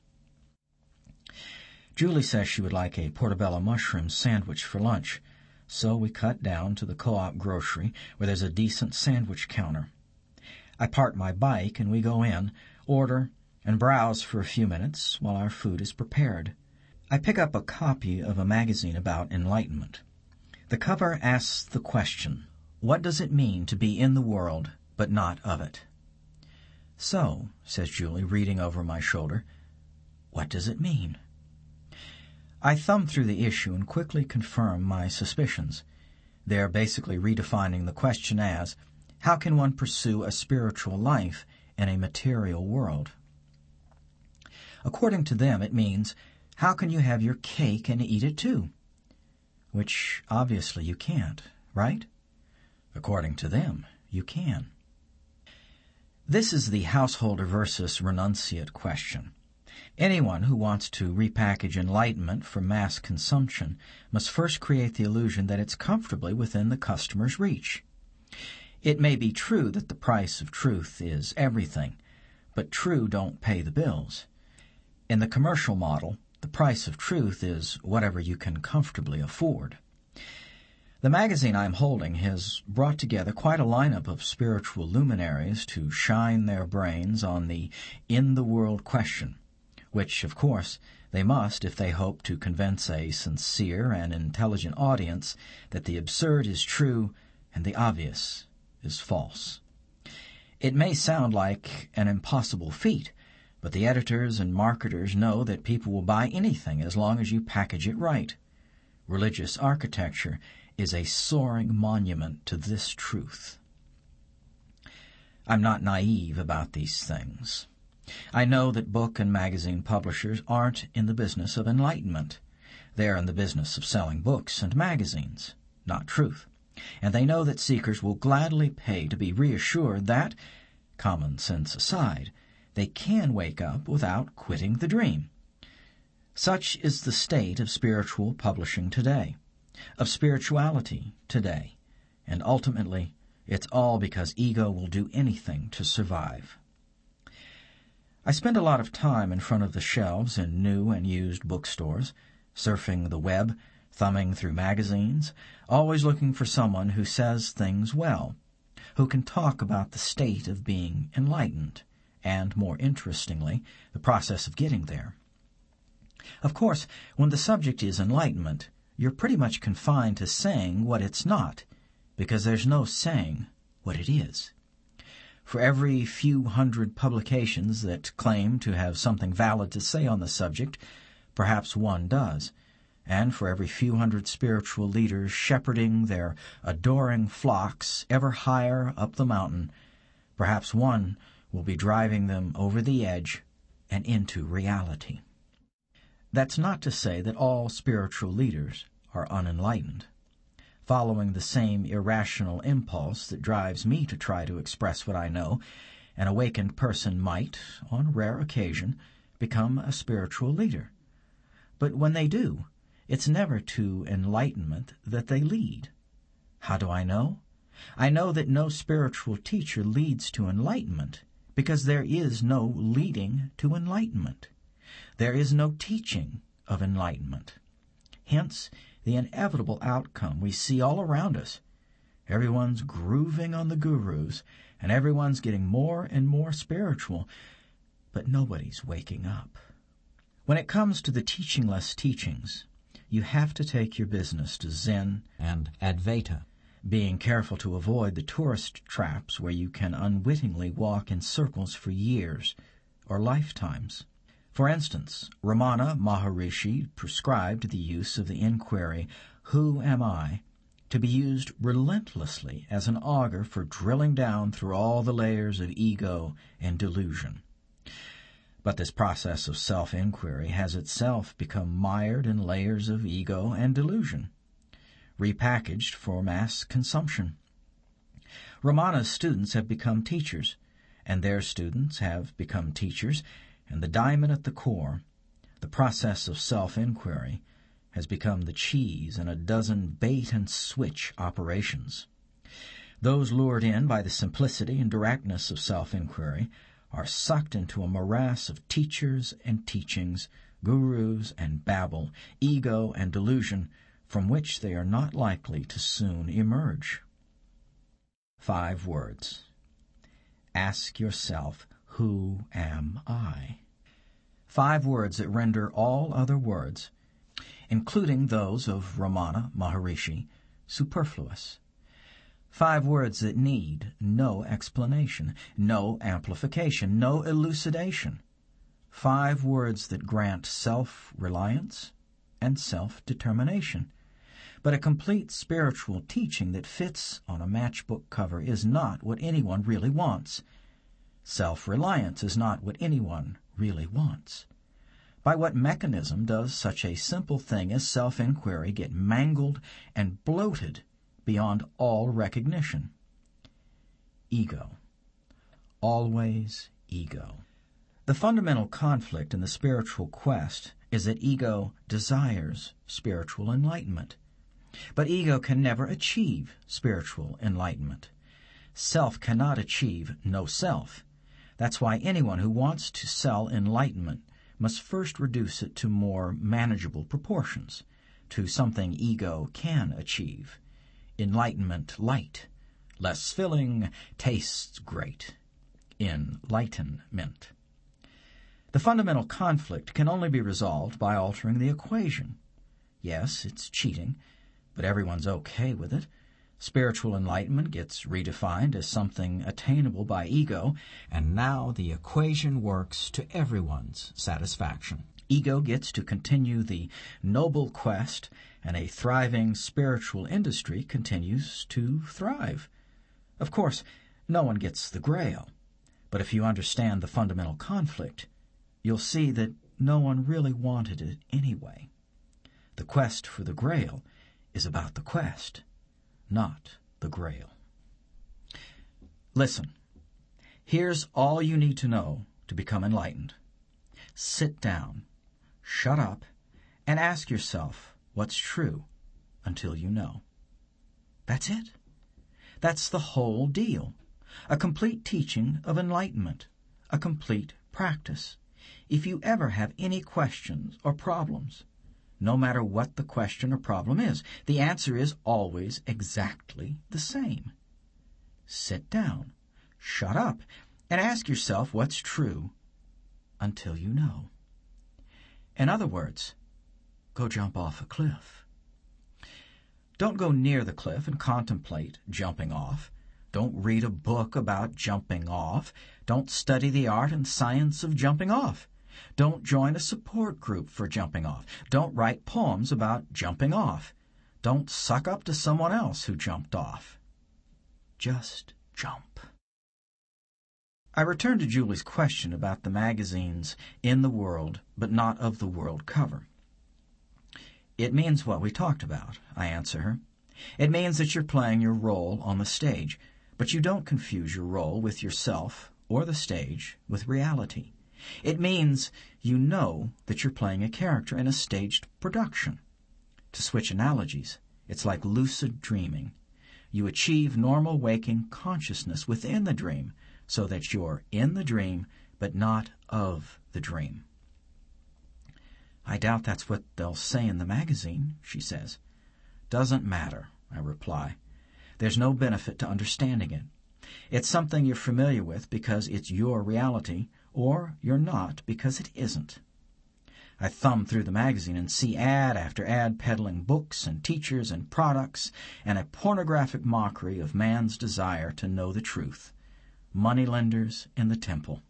A: Julie says she would like a portobello mushroom sandwich for lunch, so we cut down to the co-op grocery where there's a decent sandwich counter. I park my bike and we go in, order, and browse for a few minutes while our food is prepared. I pick up a copy of a magazine about enlightenment. The cover asks the question, what does it mean to be in the world but not of it? So, says Julie, reading over my shoulder, what does it mean? I thumb through the issue and quickly confirm my suspicions. They're basically redefining the question as, how can one pursue a spiritual life in a material world? According to them, it means, how can you have your cake and eat it too? Which, obviously, you can't, right? According to them, you can. This is the householder versus renunciate question. Anyone who wants to repackage enlightenment for mass consumption must first create the illusion that it's comfortably within the customer's reach. It may be true that the price of truth is everything, but true don't pay the bills. In the commercial model, the price of truth is whatever you can comfortably afford. The magazine I'm holding has brought together quite a lineup of spiritual luminaries to shine their brains on the in-the-world question, which, of course, they must if they hope to convince a sincere and intelligent audience that the absurd is true and the obvious is false. It may sound like an impossible feat, but the editors and marketers know that people will buy anything as long as you package it right. Religious architecture is a soaring monument to this truth. I'm not naive about these things. I know that book and magazine publishers aren't in the business of enlightenment. They're in the business of selling books and magazines, not truth. And they know that seekers will gladly pay to be reassured that, common sense aside, they can wake up without quitting the dream. Such is the state of spiritual publishing today, of spirituality today, and ultimately it's all because ego will do anything to survive. I spend a lot of time in front of the shelves in new and used bookstores, surfing the web, thumbing through magazines, always looking for someone who says things well, who can talk about the state of being enlightened, and, more interestingly, the process of getting there. Of course, when the subject is enlightenment, you're pretty much confined to saying what it's not, because there's no saying what it is. For every few hundred publications that claim to have something valid to say on the subject, perhaps one does, and for every few hundred spiritual leaders shepherding their adoring flocks ever higher up the mountain, perhaps one will be driving them over the edge and into reality. That's not to say that all spiritual leaders are unenlightened. Following the same irrational impulse that drives me to try to express what I know, an awakened person might, on rare occasion, become a spiritual leader. But when they do, it's never to enlightenment that they lead. How do I know? I know that no spiritual teacher leads to enlightenment, because there is no leading to enlightenment. There is no teaching of enlightenment. Hence, the inevitable outcome we see all around us. Everyone's grooving on the gurus, and everyone's getting more and more spiritual, but nobody's waking up. When it comes to the teachingless teachings, you have to take your business to Zen and Advaita, being careful to avoid the tourist traps where you can unwittingly walk in circles for years or lifetimes. For instance, Ramana Maharishi prescribed the use of the inquiry, "Who am I?" to be used relentlessly as an auger for drilling down through all the layers of ego and delusion. But this process of self-inquiry has itself become mired in layers of ego and delusion, repackaged for mass consumption. Ramana's students have become teachers, and their students have become teachers, and the diamond at the core, the process of self-inquiry, has become the cheese in a dozen bait-and-switch operations. Those lured in by the simplicity and directness of self-inquiry are sucked into a morass of teachers and teachings, gurus and babble, ego and delusion, from which they are not likely to soon emerge. 5 words. Ask yourself, who am I? 5 words that render all other words, including those of Ramana Maharishi, superfluous. 5 words that need no explanation, no amplification, no elucidation. 5 words that grant self-reliance and self-determination. But a complete spiritual teaching that fits on a matchbook cover is not what anyone really wants. Self-reliance is not what anyone really wants. By what mechanism does such a simple thing as self-inquiry get mangled and bloated beyond all recognition? Ego. Always ego. The fundamental conflict in the spiritual quest is that ego desires spiritual enlightenment. But ego can never achieve spiritual enlightenment. Self cannot achieve no self. That's why anyone who wants to sell enlightenment must first reduce it to more manageable proportions, to something ego can achieve. Enlightenment light. Less filling, tastes great. Enlightenment. The fundamental conflict can only be resolved by altering the equation. Yes, it's cheating, but everyone's okay with it. Spiritual enlightenment gets redefined as something attainable by ego, and now the equation works to everyone's satisfaction. Ego gets to continue the noble quest, and a thriving spiritual industry continues to thrive. Of course, no one gets the Grail, but if you understand the fundamental conflict, you'll see that no one really wanted it anyway. The quest for the Grail is about the quest, not the Grail. Listen, here's all you need to know to become enlightened. Sit down, shut up, and ask yourself what's true until you know. That's it. That's the whole deal. A complete teaching of enlightenment, a complete practice. If you ever have any questions or problems, no matter what the question or problem is, the answer is always exactly the same. Sit down, shut up, and ask yourself what's true until you know. In other words, go jump off a cliff. Don't go near the cliff and contemplate jumping off. Don't read a book about jumping off. Don't study the art and science of jumping off. Don't join a support group for jumping off. Don't write poems about jumping off. Don't suck up to someone else who jumped off. Just jump. I returned to Julie's question about the magazine's In the World, but Not of the World cover. It means what we talked about, I answer her. It means that you're playing your role on the stage, but you don't confuse your role with yourself or the stage with reality. It means you know that you're playing a character in a staged production. To switch analogies, it's like lucid dreaming. You achieve normal waking consciousness within the dream so that you're in the dream but not of the dream. I doubt that's what they'll say in the magazine, she says. Doesn't matter, I reply. There's no benefit to understanding it. It's something you're familiar with because it's your reality, or you're not because it isn't. I thumb through the magazine and see ad after ad peddling books and teachers and products and a pornographic mockery of man's desire to know the truth. Moneylenders in the temple.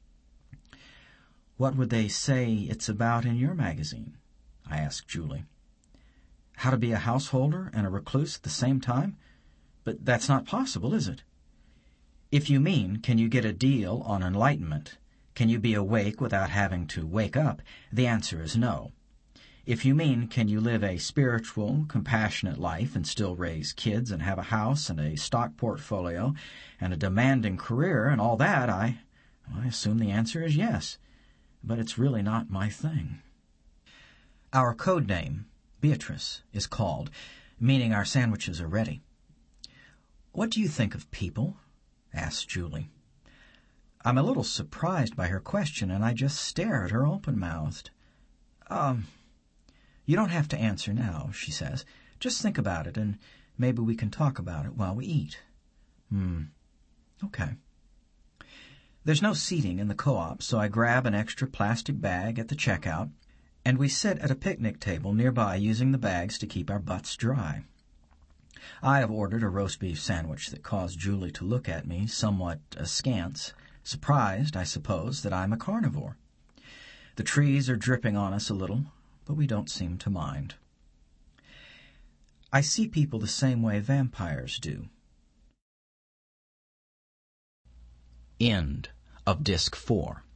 A: What would they say it's about in your magazine? I asked Julie. How to be a householder and a recluse at the same time? But that's not possible, is it? If you mean, can you get a deal on enlightenment? Can you be awake without having to wake up? The answer is no. If you mean, can you live a spiritual, compassionate life and still raise kids and have a house and a stock portfolio and a demanding career and all that, I assume the answer is yes. But it's really not my thing. Our code name, Beatrice, is called, meaning our sandwiches are ready. What do you think of people? Asked Julie. I'm a little surprised by her question, and I just stare at her open-mouthed. You don't have to answer now, she says. Just think about it, and maybe we can talk about it while we eat. Okay. There's no seating in the co-op, so I grab an extra plastic bag at the checkout, and we sit at a picnic table nearby using the bags to keep our butts dry. I have ordered a roast beef sandwich that caused Julie to look at me somewhat askance, surprised, I suppose, that I'm a carnivore. The trees are dripping on us a little, but we don't seem to mind. I see people the same way vampires do. End of Disc 4.